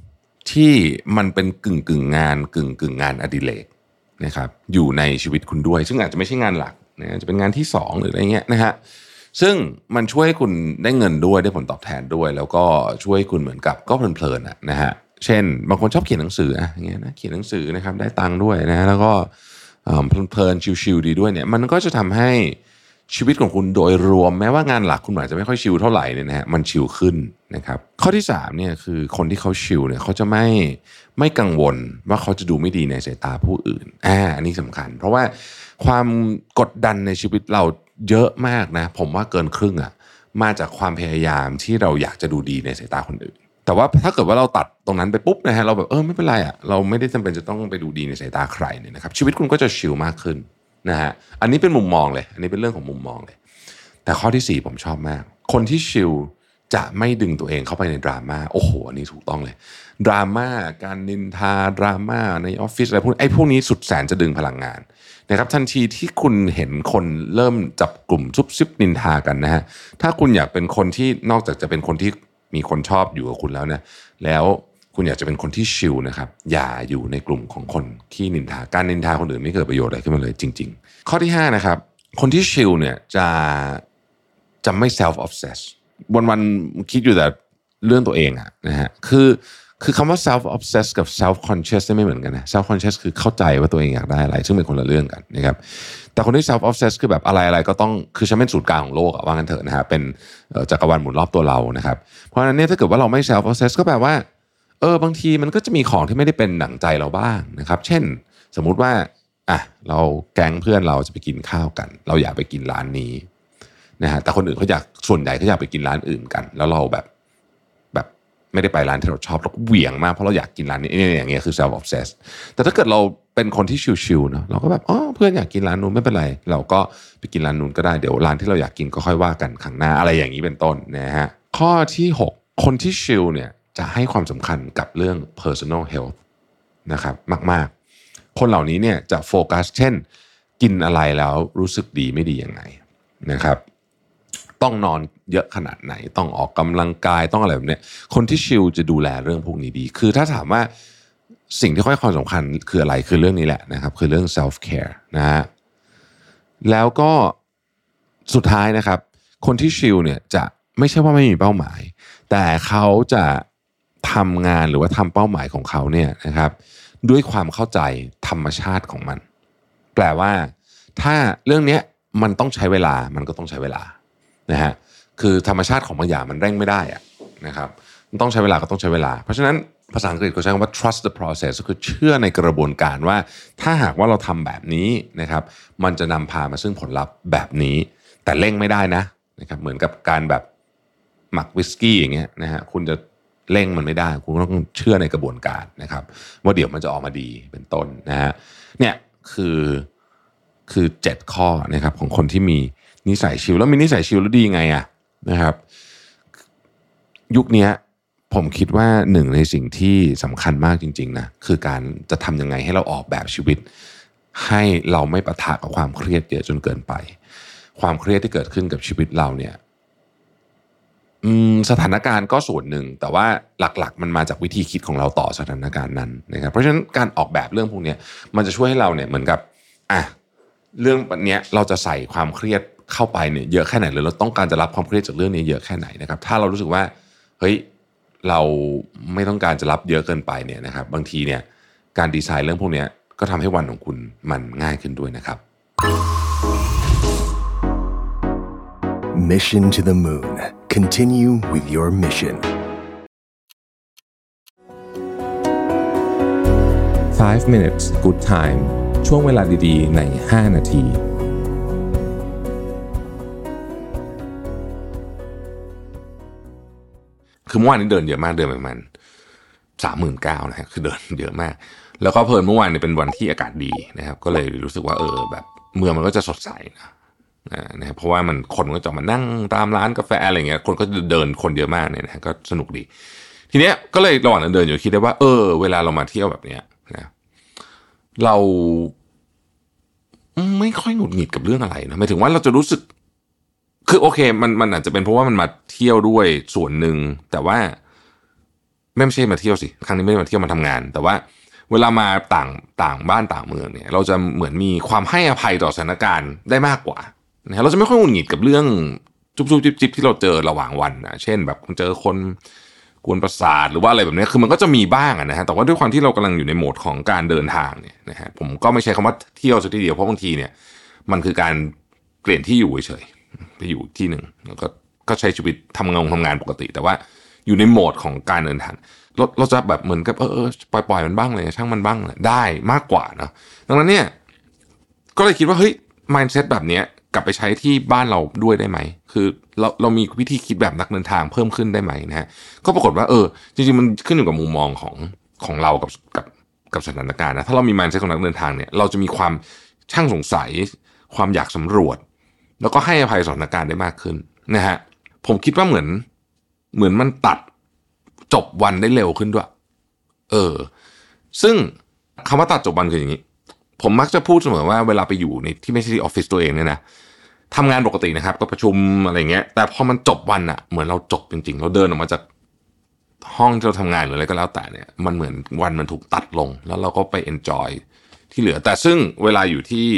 ที่มันเป็นกึ่งงานกึ่งงานอดิเรกนะครับอยู่ในชีวิตคุณด้วยซึ่งอาจจะไม่ใช่งานหลักนะจะเป็นงานที่2หรืออะไรเงี้ยนะฮะซึ่งมันช่วยให้คุณได้เงินด้วยได้ผลตอบแทนด้วยแล้วก็ช่วยให้คุณเหมือนกับก็เพลินๆนะฮะเช่นบางคนชอบเขียนหนังสืออย่างเงี้ยนะเขียนหนังสือนะครับได้ตังค์ด้วยนะแล้วก็เพลินๆชิลๆดีด้วยเนี่ยมันก็จะทำให้ชีวิตของคุณโดยรวมแม้ว่างานหลักคุณอาจจะไม่ค่อยชิลเท่าไหร่เนี่ยนะฮะมันชิลขึ้นนะครับข้อที่3เนี่ยคือคนที่เขาชิลเนี่ยเขาจะไม่กังวลว่าเขาจะดูไม่ดีในสายตาผู้อื่นอันนี้สำคัญเพราะว่าความกดดันในชีวิตเราเยอะมากนะผมว่าเกินครึ่งมาจากความพยายามที่เราอยากจะดูดีในสายตาคนอื่นแต่ว่าถ้าเกิดว่าเราตัดตรงนั้นไปปุ๊บนะฮะเราแบบไม่เป็นไรเราไม่ได้จำเป็นจะต้องไปดูดีในสายตาใครเนี่ยนะครับชีวิตคุณก็จะชิลมากขึ้นนะฮะอันนี้เป็นมุมมองเลยอันนี้เป็นเรื่องของมุมมองเลยแต่ข้อที่4ผมชอบมากคนที่ชิลจะไม่ดึงตัวเองเข้าไปในดราม่าโอ้โหอันนี้ถูกต้องเลยดราม่าการนินทาดราม่าในออฟฟิศอะไรพวกนี้สุดแสนจะดึงพลังงานนะครับทันทีที่คุณเห็นคนเริ่มจับกลุ่มซุบซิบนินทากันนะฮะถ้าคุณอยากเป็นคนที่นอกจากจะเป็นคนที่มีคนชอบอยู่กับคุณแล้วเนี่ยแล้วคุณอยากจะเป็นคนที่ชิลนะครับอย่าอยู่ในกลุ่มของคนขี้นินทาการนินทาคนอื่นไม่เกิดประโยชน์อะไรขึ้นมาเลยจริงๆข้อที่5นะครับคนที่ชิลเนี่ยจะไม่ self obsess วันๆคิดอยู่แต่เรื่องตัวเองนะฮะคือคำว่า self obsess กับ self conscious ไม่เหมือนกันนะ self conscious คือเข้าใจว่าตัวเองอยากได้อะไรซึ่งเป็นคนละเรื่องกันนะครับแต่คนที่ self obsess คือแบบอะไรก็ต้องคือฉันเป็นศูนย์กลางของโลกว่างั้นเถอะนะฮะเป็นจักรวาลหมุนรอบตัวเรานะครับเพราะฉะนั้นเนี่ยถ้าเกิดว่าเราไม่ self obsess ก็แปลว่าบางทีมันก็จะมีของที่ไม่ได้เป็นหนังใจเราบ้างนะครับเช่นสมมุติว่าเราแก๊งเพื่อนเราจะไปกินข้าวกันเราอยากไปกินร้านนี้นะฮะแต่คนอื่นส่วนใหญ่เขาอยากไปกินร้านอื่นกันแล้วเราแบบไม่ได้ไปร้านที่เราชอบเราเหวี่ยงมากเพราะเราอยากกินร้านนี้อย่างเงี้ยคือ self obsessed แต่ถ้าเกิดเราเป็นคนที่ชิลๆเนาะเราก็แบบเพื่อนอยากกินร้านนู้นไม่เป็นไรเราก็ไปกินร้านนู้นก็ได้เดี๋ยวร้านที่เราอยากกินก็ค่อยว่ากันข้างหน้าอะไรอย่างนี้เป็นต้นนะฮะข้อที่6คนที่ชิลเนี่ยจะให้ความสำคัญกับเรื่อง personal health นะครับมากๆคนเหล่านี้เนี่ยจะโฟกัสเช่นกินอะไรแล้วรู้สึกดีไม่ดียังไงนะครับต้องนอนเยอะขนาดไหนต้องออกกำลังกายต้องอะไรแบบนี้คนที่ชิลจะดูแลเรื่องพวกนี้ดีคือถ้าถามว่าสิ่งที่ให้ความสำคัญคืออะไรคือเรื่องนี้แหละนะครับคือเรื่อง self care นะฮะแล้วก็สุดท้ายนะครับคนที่ชิลเนี่ยจะไม่ใช่ว่าไม่มีเป้าหมายแต่เขาจะทำงานหรือว่าทำเป้าหมายของเขาเนี่ยนะครับด้วยความเข้าใจธรรมชาติของมันแปลว่าถ้าเรื่องนี้มันต้องใช้เวลามันก็ต้องใช้เวลานะฮะคือธรรมชาติของบางอย่างมันเร่งไม่ได้นะครับมันต้องใช้เวลาก็ต้องใช้เวลาเพราะฉะนั้นภาษาอังกฤษเขาใช้คำว่า trust the process ก็คือเชื่อในกระบวนการว่าถ้าหากว่าเราทำแบบนี้นะครับมันจะนำพามาซึ่งผลลัพธ์แบบนี้แต่เร่งไม่ได้นะครับเหมือนกับการแบบหมักวิสกี้อย่างเงี้ยนะฮะคุณจะเร่งมันไม่ได้คุณต้องเชื่อในกระบวนการนะครับว่าเดี๋ยวมันจะออกมาดีเป็นต้นนะฮะเนี่ยคือ7ข้อนะครับของคนที่มีนิสัยชิลแล้วมีนิสัยชิลแล้วดีไงนะครับยุคนี้ผมคิดว่าหนึ่งในสิ่งที่สำคัญมากจริงๆนะคือการจะทำยังไงให้เราออกแบบชีวิตให้เราไม่ปะทะกับความเครียดเยอะจนเกินไปความเครียดที่เกิดขึ้นกับชีวิตเราเนี่ยสถานการณ์ก็ส่วนหนึ่งแต่ว่าหลักๆมันมาจากวิธีคิดของเราต่อสถานการณ์นั้นนะครับเพราะฉะนั้นการออกแบบเรื่องพวกนี้มันจะช่วยให้เราเนี่ยเหมือนกับเรื่องเนี้ยเราจะใส่ความเครียดเข้าไปเนี่ยเยอะแค่ไหนหรือเราต้องการจะรับความเครียดจากเรื่องนี้เยอะแค่ไหนนะครับถ้าเรารู้สึกว่าเฮ้ยเราไม่ต้องการจะรับเยอะเกินไปเนี่ยนะครับบางทีเนี่ยการดีไซน์เรื่องพวกนี้ก็ทำให้วันของคุณมันง่ายขึ้นด้วยนะครับ Mission to the Moon. Continue with your mission. 5 minutes good time ช่วงเวลาดีๆใน5นาทีคือเมื่อวานนี้เดินเยอะมากเดินประมาณ 39,000 นะฮะคือเดินเยอะมากแล้วก็เพิ่นเมื่อวานนี้เป็นวันที่อากาศดีนะครับก็เลยรู้สึกว่าแบบเมืองมันก็จะสดใสนะครับเพราะว่าคนก็จะมานั่งตามร้านกาแฟอะไรเงี้ยคนก็จะเดินคนเยอะมากเนี่ยนะก็สนุกดีทีเนี้ยก็เลยระหว่างเดินอยู่คิดได้ว่าเวลาเรามาเที่ยวแบบเนี้ยนะเราไม่ค่อยหงุดหงิดกับเรื่องอะไรนะหมายถึงว่าเราจะรู้สึกคือโอเคมันอาจจะเป็นเพราะว่ามันมาเที่ยวด้วยส่วนหนึ่งแต่ว่าไม่ใช่มาเที่ยวสิครั้งนี้ไม่ได้มาเที่ยวมาทำงานแต่ว่าเวลามาต่างบ้านต่างเมืองเนี่ยเราจะเหมือนมีความให้อภัยต่อสถานการณ์ได้มากกว่านะเราจะไม่ค่อยหงุดหงิดกับเรื่องจุบจิบที่เราเจอระหว่างวันนะเช่นแบบเจอคนกวนประสาทหรือว่าอะไรแบบนี้คือมันก็จะมีบ้างนะฮะแต่ว่าด้วยความที่เรากำลังอยู่ในโหมดของการเดินทางเนี่ยนะฮะผมก็ไม่ใช่คำว่าเที่ยวซะทีเดียวเพราะบางทีเนี่ยมันคือการเปลี่ยนที่อยู่เฉยไปอยู่ที่หนึ่งแล้วก็ใช้ชีวิตทำงานปกติแต่ว่าอยู่ในโหมดของการเดินทางเราจะแบบเหมือนกับปล่อยมันบ้างเลยช่างมันบ้างได้มากกว่านะดังนั้นเนี่ยก็เลยคิดว่าเฮ้ย mindset แบบนี้กลับไปใช้ที่บ้านเราด้วยได้ไหมคือเรามีวิธีคิดแบบนักเดินทางเพิ่มขึ้นได้ไหมนะฮะก็ปรากฏว่าจริงๆมันขึ้นอยู่กับมุมมองของเรากับสถานการณ์นะถ้าเรามี mindset ของนักเดินทางเนี่ยเราจะมีความช่างสงสัยความอยากสำรวจแล้วก็ให้อภัยสถานการณ์ได้มากขึ้นนะฮะผมคิดว่าเหมือนมันตัดจบวันได้เร็วขึ้นด้วยซึ่งคำว่าตัดจบวันคืออย่างนี้ผมมักจะพูดเสมอว่าเวลาไปอยู่ในที่ไม่ใช่ที่ออฟฟิศตัวเองเนี่ยนะทำงานปกตินะครับก็ประชุมอะไรเงี้ยแต่พอมันจบวันอะเหมือนเราจบจริงๆเราเดินออกมาจากห้องที่เราทำงานหรืออะไรก็แล้วแต่เนี่ยมันเหมือนวันมันถูกตัดลงแล้วเราก็ไปเอนจอยที่เหลือแต่ซึ่งเวลาอยู่ที่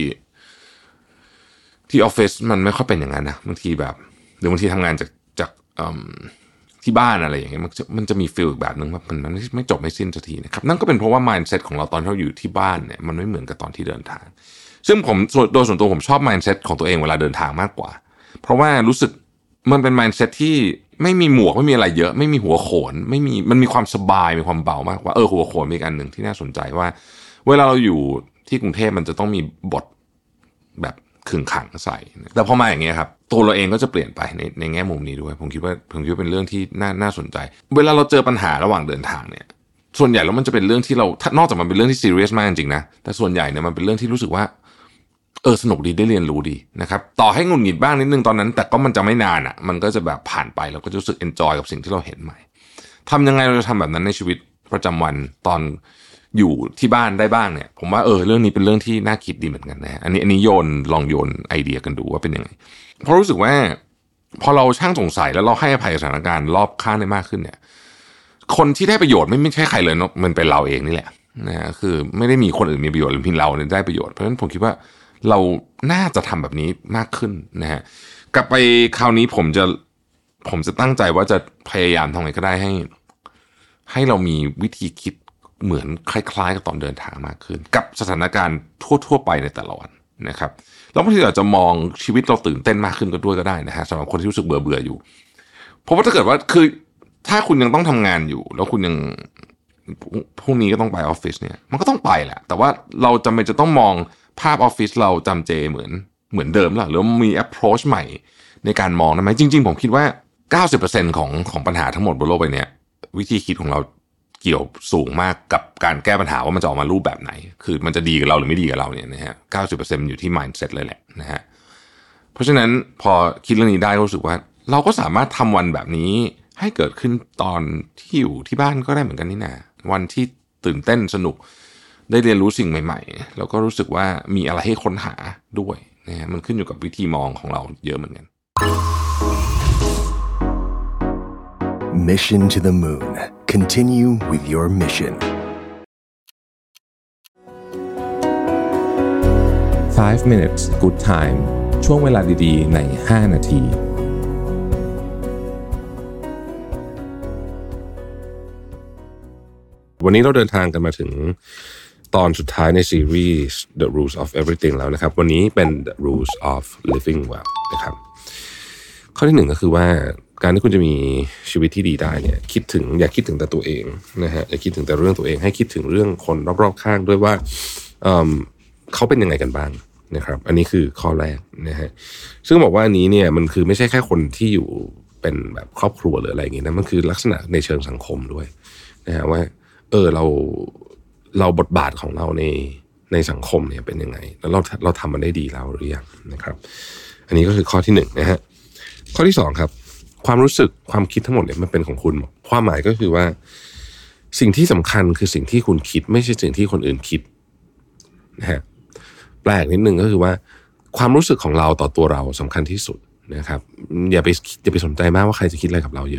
ออฟฟิศมันไม่ค่อยเป็นอย่างนั้นนะบางทีแบบหรือบางทีทำงานจากที่บ้านอะไรอย่างเงี้ยมันจะมีฟีลแบบนึงว่ามันไม่จบไม่สิ้นสักทีนะครับนั่นก็เป็นเพราะว่า mindset ของเราตอนที่เราอยู่ที่บ้านเนี่ยมันไม่เหมือนกับตอนที่เดินทางซึ่งผมโดยส่วนตัวผมชอบ mindset ของตัวเองเวลาเดินทางมากกว่าเพราะว่ารู้สึกมันเป็น mindset ที่ไม่มีหมวกไม่มีอะไรเยอะไม่มีหัวโขนมันมีความสบายมีความเบามากกว่าหัวโขนมีอีกอันหนึ่งที่น่าสนใจว่าเวลาเราอยู่ที่กรุงเทพมันจะต้องมีบทแบบขึงขังใส่แต่พอมาอย่างเงี้ยครับตัวเราเองก็จะเปลี่ยนไปในแง่มุมนี้ด้วยผมคิดว่าเป็นเรื่องที่น่าสนใจเวลาเราเจอปัญหาระหว่างเดินทางเนี่ยส่วนใหญ่แล้วมันจะเป็นเรื่องที่เรานอกจากมันเป็นเรื่องที่ซีเรียสมากจริงๆนะแต่ส่วนใหญ่เนี่ยมันเป็นเรื่องที่รู้สึกว่าสนุกดีได้เรียนรู้ดีนะครับต่อให้หงุดหงิดบ้างนิดนึงตอนนั้นแต่ก็มันจะไม่นานอ่ะมันก็จะแบบผ่านไปเราก็จะรู้สึกเอนจอยกับสิ่งที่เราเห็นใหม่ทำยังไงเราจะทำแบบนั้นในชีวิตประจำวันตอนอยู่ที่บ้านได้บ้างเนี่ยผมว่าเรื่องนี้เป็นเรื่องที่น่าคิดดีเหมือนกันนะอันนี้ลองโยนไอเดียกันดูว่าเป็นยังไงเพราะรู้สึกว่าพอเราช่างสงสัยแล้วเราให้อภัยสถานการณ์รอบข้างได้มากขึ้นเนี่ยคนที่ได้ประโยชน์ไม่ใช่ใครเลยเนาะมันเป็นเราเองนี่แหละนะคือไม่ได้มีคนอื่นมีประโยชน์หรือเพียงเราเนี่ยได้ประโยชน์เพราะฉะนั้นผมคิดว่าเราน่าจะทำแบบนี้มากขึ้นนะฮะกลับไปคราวนี้ผมจะตั้งใจว่าจะพยายามทำไงก็ได้ให้เรามีวิธีคิดเหมือนคล้ายๆกับตอนเดินทางมากขึ้นกับสถานการณ์ทั่วไปในแต่ละวันนะครับแล้วบางทีอาจจะมองชีวิตเราตื่นเต้นมากขึ้นก็ได้นะฮะสำหรับคนที่รู้สึกเบื่ออยู่เพราะว่าถ้าเกิดว่าคือถ้าคุณยังต้องทำงานอยู่แล้วคุณยังพรุ่งนี้ก็ต้องไปออฟฟิศเนี่ยมันก็ต้องไปแหละแต่ว่าเราจำเป็นจะต้องมองภาพออฟฟิศเราจำเจเหมือนเดิมหรือมี approach ใหม่ในการมองได้ไหมจริงๆผมคิดว่า 90% ของปัญหาทั้งหมดบนโลกใบนี้วิธีคิดของเราเกี่ยวสูงมากกับการแก้ปัญหาว่ามันจะออกมารูปแบบไหนคือมันจะดีกับเราหรือไม่ดีกับเราเนี่ยนะฮะ 90% อยู่ที่ mindset เลยแหละนะฮะเพราะฉะนั้นพอคิดเรื่องนี้ได้ก็รู้สึกว่าเราก็สามารถทำวันแบบนี้ให้เกิดขึ้นตอนที่อยู่ที่บ้านก็ได้เหมือนกันนี่นะวันที่ตื่นเต้นสนุกได้เรียนรู้สิ่งใหม่ๆแล้วก็รู้สึกว่ามีอะไรให้ค้นหาด้วยนะฮะมันขึ้นอยู่กับวิธีมองของเราเยอะเหมือนกัน Mission to the Moon. Continue with your mission. 5 minutes good time ช่วงเวลาดีๆใน5นาทีวันนี้เราเดินทางกันมาถึงตอนสุดท้ายในซีรีส์ The Rules of Everything แล้วนะครับวันนี้เป็น The Rules of Living Well นะครับข้อที่1ก็คือว่าการที่คุณจะมีชีวิตที่ดีได้เนี่ยอย่าคิดถึงแต่ตัวเองนะฮะอย่าคิดถึงแต่เรื่องตัวเองให้คิดถึงเรื่องคนรอบๆข้างด้วยว่าเขาเป็นยังไงกันบ้างนะครับอันนี้คือข้อแรกนะฮะซึ่งบอกว่าอันนี้เนี่ยมันคือไม่ใช่แค่คนที่อยู่เป็นแบบครอบครัวหรืออะไรอย่างงี้นะมันคือลักษณะในเชิงสังคมด้วยนะฮะว่าเราบทบาทของเราในสังคมเนี่ยเป็นยังไงแล้วเราทำมันได้ดีแล้วหรือยังนะครับอันนี้ก็คือข้อที่1นะฮะข้อที่2ครับความรู้สึกความคิดทั้งหมดเนี่ยมันเป็นของคุณความหมายก็คือว่าสิ่งที่สำคัญคือสิ่งที่คุณคิดไม่ใช่สิ่งที่คนอื่นคิดนะฮะแปลกนิดนึงก็คือว่าความรู้สึกของเราต่อตัวเราสำคัญที่สุดนะครับอย่าไปสนใจมากว่าใครจะคิดอะไรกับเราเยอะ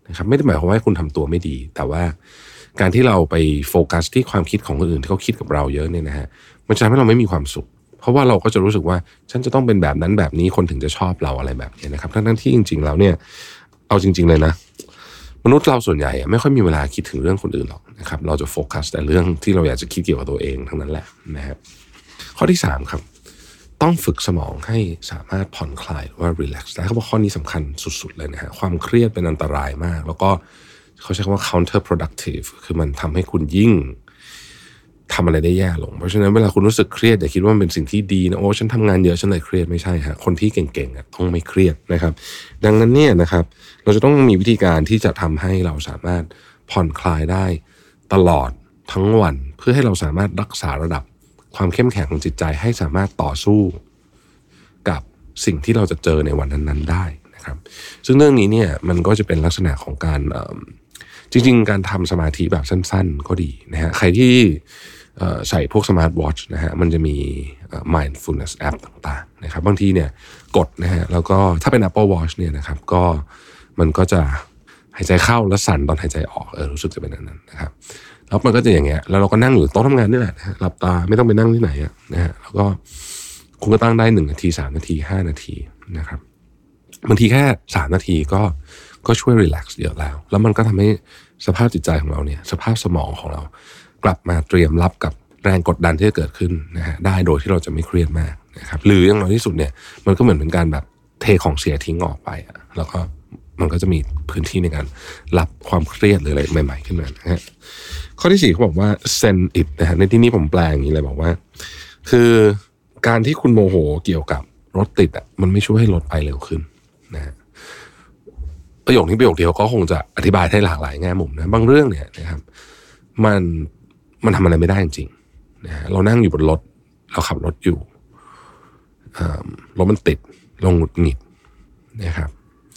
นะครับไม่ได้หมายความว่าคุณทำตัวไม่ดีแต่ว่าการที่เราไปโฟกัสที่ความคิดของคนอื่นที่เขาคิดกับเราเยอะเนี่ยนะฮะมันจะทำให้เราไม่มีความสุขเพราะว่าเราก็จะรู้สึกว่าฉันจะต้องเป็นแบบนั้นแบบนี้คนถึงจะชอบเราอะไรแบบนี้นะครับทั้งที่จริงๆแล้วเนี่ยเอาจริงๆเลยนะมนุษย์เราส่วนใหญ่ไม่ค่อยมีเวลาคิดถึงเรื่องคนอื่นหรอกนะครับเราจะโฟกัสแต่เรื่องที่เราอยากจะคิดเกี่ยวกับตัวเองทั้งนั้นแหละนะฮะข้อที่3ครับต้องฝึกสมองให้สามารถผ่อนคลายหรือว่า relax ได้เขาบอกข้อนี้สำคัญสุดๆเลยนะฮะความเครียดเป็นอันตรายมากแล้วก็เขาใช้คำว่า counterproductive คือมันทำให้คุณยิ่งทำอะไรได้แย่ลงเพราะฉะนั้นเวลาคุณรู้สึกเครียดอย่าคิดว่ามันเป็นสิ่งที่ดีนะโอ้ฉันทำงานเยอะฉันเลยเครียดไม่ใช่ฮะคนที่เก่งๆต้องไม่เครียดนะครับดังนั้นเนี่ยนะครับเราจะต้องมีวิธีการที่จะทำให้เราสามารถผ่อนคลายได้ตลอดทั้งวันเพื่อให้เราสามารถรักษาระดับความเข้มแข็งของจิตใจให้สามารถต่อสู้กับสิ่งที่เราจะเจอในวันนั้นๆได้นะครับซึ่งเรื่องนี้เนี่ยมันก็จะเป็นลักษณะของการจริงๆการทำสมาธิแบบสั้นๆก็ดีนะฮะใครที่ใส่พวกสมาร์ทวอทช์นะฮะมันจะมี mindfulness app ต่างๆนะครับบางทีเนี่ยกดนะฮะแล้วก็ถ้าเป็น Apple Watch เนี่ยนะครับก็มันก็จะหายใจเข้าแล้วสั่นตอนหายใจออกรู้สึกจะเป็นนั้นนะครับแล้วมันก็จะอย่างเงี้ยแล้วเราก็นั่งอยู่โต๊ะทำงานนี่แหละนะหลับตาไม่ต้องไปนั่งที่ไหนนะฮะแล้วก็คุณก็ตั้งได้1 นาที3 นาที5 นาทีนะครับบางทีแค่3 นาทีก็ช่วยรีแลกซ์เยอะแล้วมันก็ทำให้สภาพจิตใจของเราเนี่ยสภาพสมองของเรากลับมาเตรียมรับกับแรงกดดันที่จะเกิดขึ้นนะฮะได้โดยที่เราจะไม่เครียดมากนะครับหรืออย่างน้อยที่สุดเนี่ยมันก็เหมือนเป็นการแบบเทของเสียทิ้งออกไปแล้วก็มันก็จะมีพื้นที่ในการรับความเครียดหรืออะไรใหม่ๆขึ้นมานะฮะข้อที่4เขาบอกว่า send it นะฮะในที่นี้ผมแปลอย่างนี้เลยบอกว่าคือการที่คุณโมโหเกี่ยวกับรถติดมันไม่ช่วยให้รถไปเร็วขึ้นนะฮะประโยคเดียวก็คงจะอธิบายได้หลากหลายแง่มุมนะบางเรื่องเนี่ยนะครับมันทำอะไรไม่ได้จริงๆนะฮะเรานั่งอยู่บนรถเราขับรถอยู่รถมันติดเราหงุดหงิดนะครับ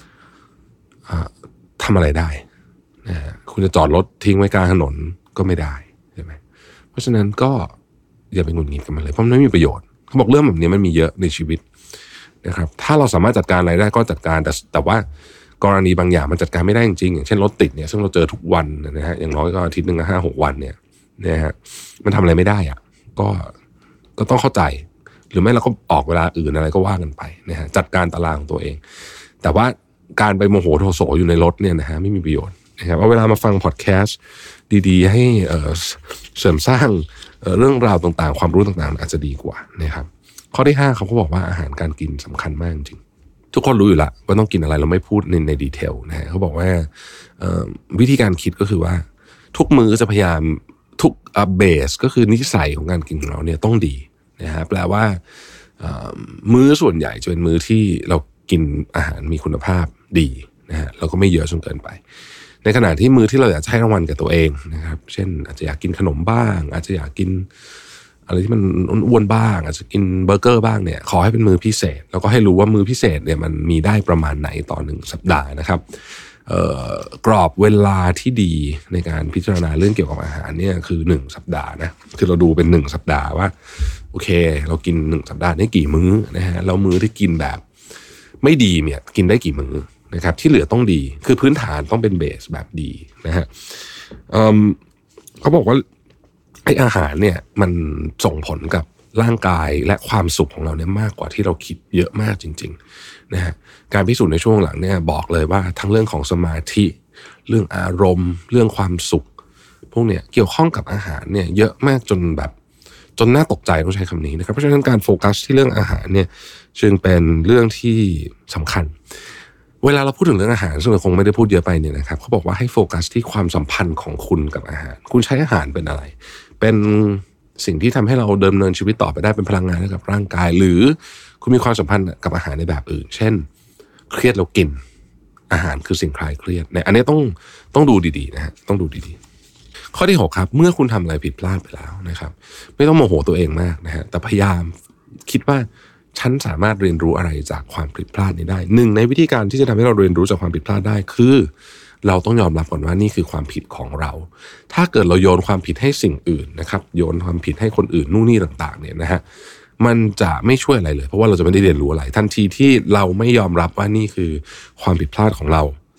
ทำอะไรได้นะฮะคุณจะจอดรถทิ้งไว้กลางถนนก็ไม่ได้ใช่ไหมเพราะฉะนั้นก็อย่าไปหงุดหงิดกันมาเลยเพราะมันไม่มีประโยชน์เขาบอกเรื่องแบบนี้มันมีเยอะในชีวิตนะครับถ้าเราสามารถจัดการอะไรได้ก็จัดการแต่ว่ากรณีบางอย่างมันจัดการไม่ได้จริงๆอย่างเช่นรถติดเนี่ยซึ่งเราเจอทุกวันนะฮะอย่างน้อยก็อาทิตย์นึง5-6 วันเนี่ยนะฮะมันทำอะไรไม่ได้ก็ต้องเข้าใจหรือไม่เราก็ออกเวลาอื่นอะไรก็ว่ากันไปนะฮะจัดการตารางตัวเองแต่ว่าการไปโมโหโทโสอยู่ในรถเนี่ยนะฮะไม่มีประโยชน์นะครับเอาเวลามาฟังพอดแคสต์ดีๆให้เสริมสร้างเรื่องราวต่างๆความรู้ต่างๆอาจจะดีกว่านะครับข้อที่5เขาบอกว่าอาหารการกินสำคัญมากจริงทุกคนรู้อยู่ละว่าต้องกินอะไรเราไม่พูดในดีเทลนะฮะเขาบอกว่าวิธีการคิดก็คือว่าทุกมื้อจะพยายามทุกเบสก็คือนิสัยของการกินของเราเนี่ยต้องดีนะฮะแปลว่ามื้อส่วนใหญ่จะเป็นมื้อที่เรากินอาหารมีคุณภาพดีนะฮะแล้วก็ไม่เยอะจนเกินไปในขณะที่มื้อที่เราอยากให้รางวัลกับตัวเองนะครับเช่นอาจจะอยากกินขนมบ้างอาจจะอยากกินอะไรที่มันอ้วนบ้างอาจจะกินเบอร์เกอร์บ้างเนี่ยขอให้เป็นมื้อพิเศษแล้วก็ให้รู้ว่ามื้อพิเศษเนี่ยมันมีได้ประมาณไหนต่อ1 สัปดาห์นะครับกรอบเวลาที่ดีในการพิจารณาเรื่องเกี่ยวกับอาหารเนี่ยคือ1 สัปดาห์นะคือเราดูเป็น1 สัปดาห์ว่าโอเคเรากิน1 สัปดาห์ได้กี่มื้อนะฮะแล้วมื้อที่กินแบบไม่ดีเนี่ยกินได้กี่มื้อนะครับที่เหลือต้องดีคือพื้นฐานต้องเป็นเบสแบบดีนะฮะเขาบอกว่าไอ้อาหารเนี่ยมันส่งผลกับร่างกายและความสุขของเราเนี่ยมากกว่าที่เราคิดเยอะมากจริงๆนะฮะการพิสูจน์ในช่วงหลังเนี่ยบอกเลยว่าทั้งเรื่องของสมาธิเรื่องอารมณ์เรื่องความสุขพวกเนี่ยเกี่ยวข้องกับอาหารเนี่ยเยอะมากจนน่าตกใจต้องใช้คำนี้นะครับเพราะฉะนั้นการโฟกัสที่เรื่องอาหารเนี่ยจึงเป็นเรื่องที่สำคัญเวลาเราพูดถึงเรื่องอาหารซึ่งเราคงไม่ได้พูดเยอะไปเนี่ยนะครับเขาบอกว่าให้โฟกัสที่ความสัมพันธ์ของคุณกับอาหารคุณใช้อาหารเป็นอะไรเป็นสิ่งที่ทำให้เราดำเนินชีวิตต่อไปได้เป็นพลังงานให้กับร่างกายหรือคุณมีความสัมพันธ์กับอาหารในแบบอื่นเช่นเครียดแล้วกินอาหารคือสิ่งคลายเครียดเนี่ยอันนี้ต้องดูดีๆนะฮะต้องดูดีๆข้อที่6ครับเมื่อคุณทำอะไรผิดพลาดไปแล้วนะครับไม่ต้องโมโหตัวเองมากนะฮะแต่พยายามคิดว่าฉันสามารถเรียนรู้อะไรจากความผิดพลาดนี้ได้1ในวิธีการที่จะทำให้เราเรียนรู้จากความผิดพลาดได้คือเราต้องยอมรับก่อนว่านี่คือความผิดของเราถ้าเกิดเราโยนความผิดให้สิ่งอื่นนะครับโยนความผิดให้คนอื่นนู่นนี่ต่างๆเนี่ยนะฮะมันจะไม่ช่วยอะไรเลยเพราะว่าเราจะไม่ได้เรียนรู้อะไรทันทีที่เราไม่ยอมรับว่านี่คือความผิดพลาดของเรา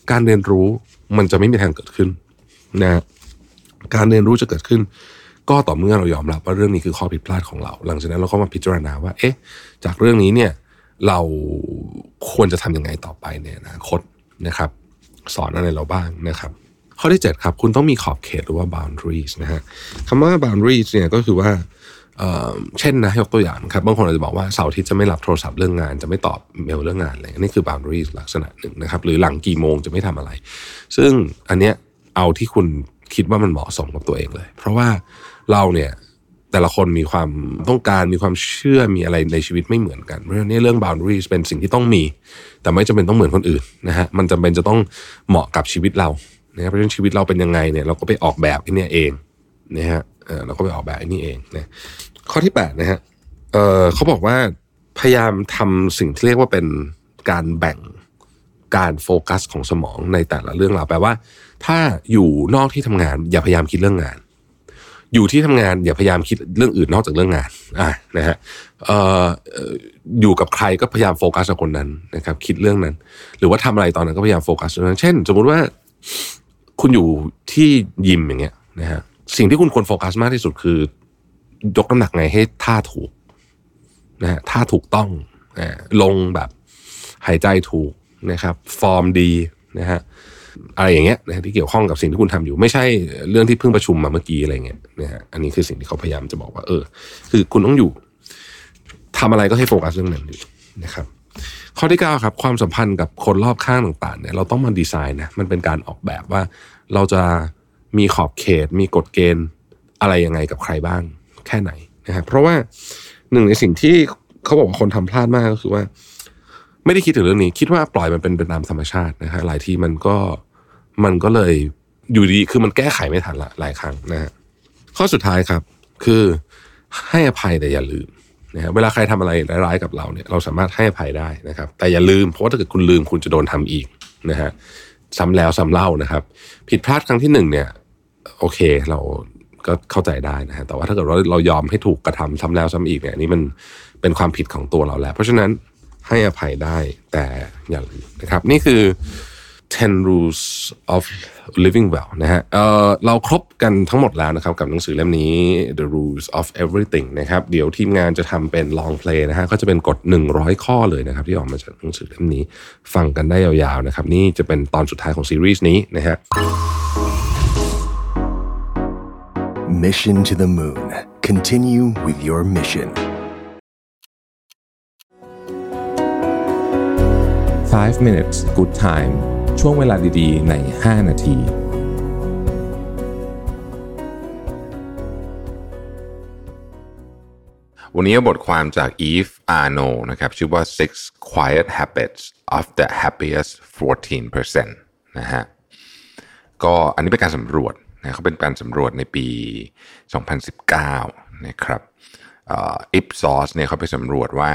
การเรียนรู้มันจะไม่มีทางเกิดขึ้นนะการเรียนรู้จะเกิดขึ้นก็ต่อเมื่อเรายอมรับว่าเรื่องนี้คือข้อผิดพลาดของเราหลังจากนั้นเราก็มาพิจารณาว่าจากเรื่องนี้เนี่ยเราควรจะทำยังไงต่อไปในอนาคตนะครับสอนอะไรเราบ้างนะครับข้อที่7ครับคุณต้องมีขอบเขตหรือว่า boundaries นะฮะคำว่า boundaries เนี่ยก็คือว่าเช่นนะยกตัวอย่างครับบางคนอาจจะบอกว่าเสาร์อาทิตย์จะไม่รับโทรศัพท์เรื่องงานจะไม่ตอบเมลเรื่องงานอะไรนี่คือ boundaries ลักษณะหนึ่งนะครับหรือหลังกี่โมงจะไม่ทำอะไรซึ่งอันเนี้ยเอาที่คุณคิดว่ามันเหมาะสมกับตัวเองเลยเพราะว่าเราเนี่ยแต่ละคนมีความต้องการมีความเชื่อมีอะไรในชีวิตไม่เหมือนกันเพราะฉะนั้นเรื่อง boundaries เป็นสิ่งที่ต้องมีแต่ไม่จำเป็นต้องเหมือนคนอื่นนะฮะมันจำเป็นจะต้องเหมาะกับชีวิตเรานะเพราะฉะนั้นชีวิตเราเป็นยังไงเนี่ยเราก็ไปออกแบบไอ้นี่เองนะฮะเราก็ไปออกแบบไอ้นี่เองนะข้อที่8นะฮะเขาบอกว่าพยายามทำสิ่งที่เรียกว่าเป็นการแบ่งการโฟกัสของสมองในแต่ละเรื่องราวแปลว่าถ้าอยู่นอกที่ทำงานอย่าพยายามคิดเรื่องงานอยู่ที่ทำงานอย่าพยายามคิดเรื่องอื่นนอกจากเรื่องงานนะฮะอยู่กับใครก็พยายามโฟกัสกับคนนั้นนะครับคิดเรื่องนั้นหรือว่าทำอะไรตอนนั้นก็พยายามโฟกัสเรื่องนั้นเช่นสมมุติว่าคุณอยู่ที่ยิมอย่างเงี้ยนะฮะสิ่งที่คุณควรโฟกัสมากที่สุดคือยกน้ำหนักไงให้ท่าถูกนะฮะท่าถูกต้องลงแบบหายใจถูกนะครับฟอร์มดีนะฮะอะไรอย่างเงี้ยนะที่เกี่ยวข้องกับสิ่งที่คุณทำอยู่ไม่ใช่เรื่องที่เพิ่งประชุมมาเมื่อกี้อะไรเงี้ยนะฮะอันนี้คือสิ่งที่เขาพยายามจะบอกว่าคือคุณต้องอยู่ทำอะไรก็ให้โฟกัสเรื่องนั้นนะครับข้อที่9ครับความสัมพันธ์กับคนรอบข้างต่างๆเนี่ยเราต้องมาดีไซน์นะมันเป็นการออกแบบว่าเราจะมีขอบเขตมีกฎเกณฑ์อะไรยังไงกับใครบ้างแค่ไหนนะครับเพราะว่าหนึ่งในสิ่งที่เขาบอกว่าคนทำพลาดมากก็คือว่าไม่ได้คิดถึงเรื่องนี้คิดว่าปล่อยมันเป็นไปตามธรรมชาตินะฮะหลายทีมันก็เลยอยู่ดีคือมันแก้ไขไม่ทันละหลายครั้งนะฮะข้อสุดท้ายครับคือให้อภัยแต่อย่าลืมนะฮะเวลาใครทำอะไรร้ายๆกับเราเนี่ยเราสามารถให้อภัยได้นะครับแต่อย่าลืมเพราะว่าถ้าเกิดคุณลืมคุณจะโดนทำอีกนะฮะซ้ำแล้วซ้ำเล่านะครับผิดพลาดครั้งที่1เนี่ยโอเคเราก็เข้าใจได้นะฮะแต่ว่าถ้าเกิดเรายอมให้ถูกกระทำซ้ำแล้วซ้ำอีกเนี่ยนี่มันเป็นความผิดของตัวเราแล้วเพราะฉะนั้นให้อภัยได้แต่อย่าลืมนะครับนี่คือ 10 rules of living well นะฮะเราครบกันทั้งหมดแล้วนะครับกับหนังสือเล่มนี้ The Rules of Everything นะครับเดี๋ยวทีมงานจะทำเป็น long play นะฮะก็จะเป็นกฎ100ข้อเลยนะครับที่ออกมาจากหนังสือเล่มนี้ฟังกันได้ยาวๆนะครับนี่จะเป็นตอนสุดท้ายของซีรีส์นี้นะฮะ Mission to the Moon. Continue with your mission. 5 minutes good time ช่วงเวลาดีๆใน5นาทีวันนี้บทความจาก Eve Arno นะครับชื่อว่า Six Quiet Habits of the Happiest 14% นะฮะก็อันนี้เป็นการสำรวจนะเขาเป็นการสำรวจในปี 2019 นะครับIpsos เนี่ยเขาไปสำรวจว่า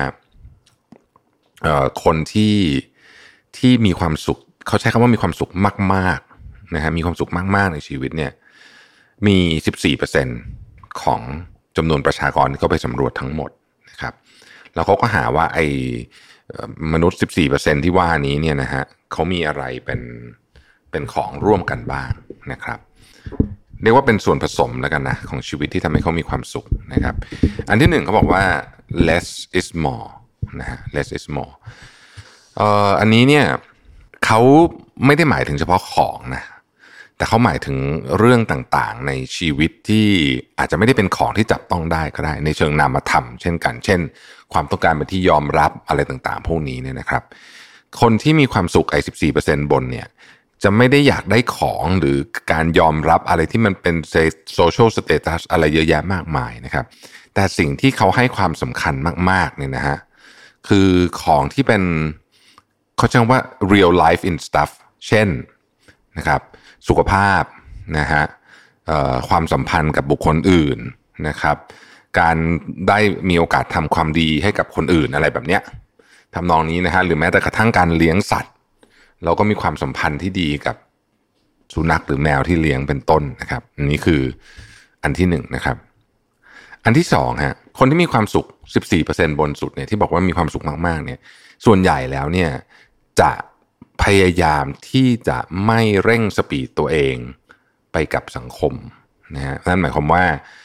คนที่มีความสุขเขาใช้คำว่ามีความสุขมากๆนะฮะมีความสุขมากๆในชีวิตเนี่ยมี 14% ของจำนวนประชากรที่เขาไปสำรวจทั้งหมดนะครับแล้วเขาก็หาว่าไอ้มนุษย์ 14% ที่ว่านี้เนี่ยนะฮะเขามีอะไรเป็นของร่วมกันบ้างนะครับเรียกว่าเป็นส่วนผสมแล้วกันนะของชีวิตที่ทำให้เขามีความสุขนะครับอันที่1เขาบอกว่า less is more นะฮะ less is more อันนี้เนี่ยเขาไม่ได้หมายถึงเฉพาะของนะแต่เขาหมายถึงเรื่องต่างๆในชีวิตที่อาจจะไม่ได้เป็นของที่จับต้องได้ก็ได้ในเชิงนามธรรมเช่นกันเช่นความต้องการเป็นที่ยอมรับอะไรต่างๆพวกนี้เนี่ยนะครับคนที่มีความสุข14% บนเนี่ยจะไม่ได้อยากได้ของหรือการยอมรับอะไรที่มันเป็นโซเชียลสเตตัสอะไรเยอะแยะมากมายนะครับแต่สิ่งที่เขาให้ความสำคัญมากๆเนี่ยนะฮะคือของที่เป็นเขาเรียกว่า real life in stuff เช่นนะครับสุขภาพนะฮะความสัมพันธ์กับบุคคลอื่นนะครับการได้มีโอกาสทำความดีให้กับคนอื่นอะไรแบบเนี้ยทำนองนี้นะฮะหรือแม้แต่กระทั่งการเลี้ยงสัตว์เราก็มีความสัมพันธ์ที่ดีกับสุนัขหรือแมวที่เลี้ยงเป็นต้นนะครับอันนี้คืออันที่1นะครับอันที่2ฮะคนที่มีความสุข 14% บนสุดเนี่ยที่บอกว่ามีความสุขมากๆเนี่ยส่วนใหญ่แล้วเนี่ยจะพยายามที่จะไม่เร่งสปีดตัวเองไปกับสังคมนะฮะนั่นหมายความว่า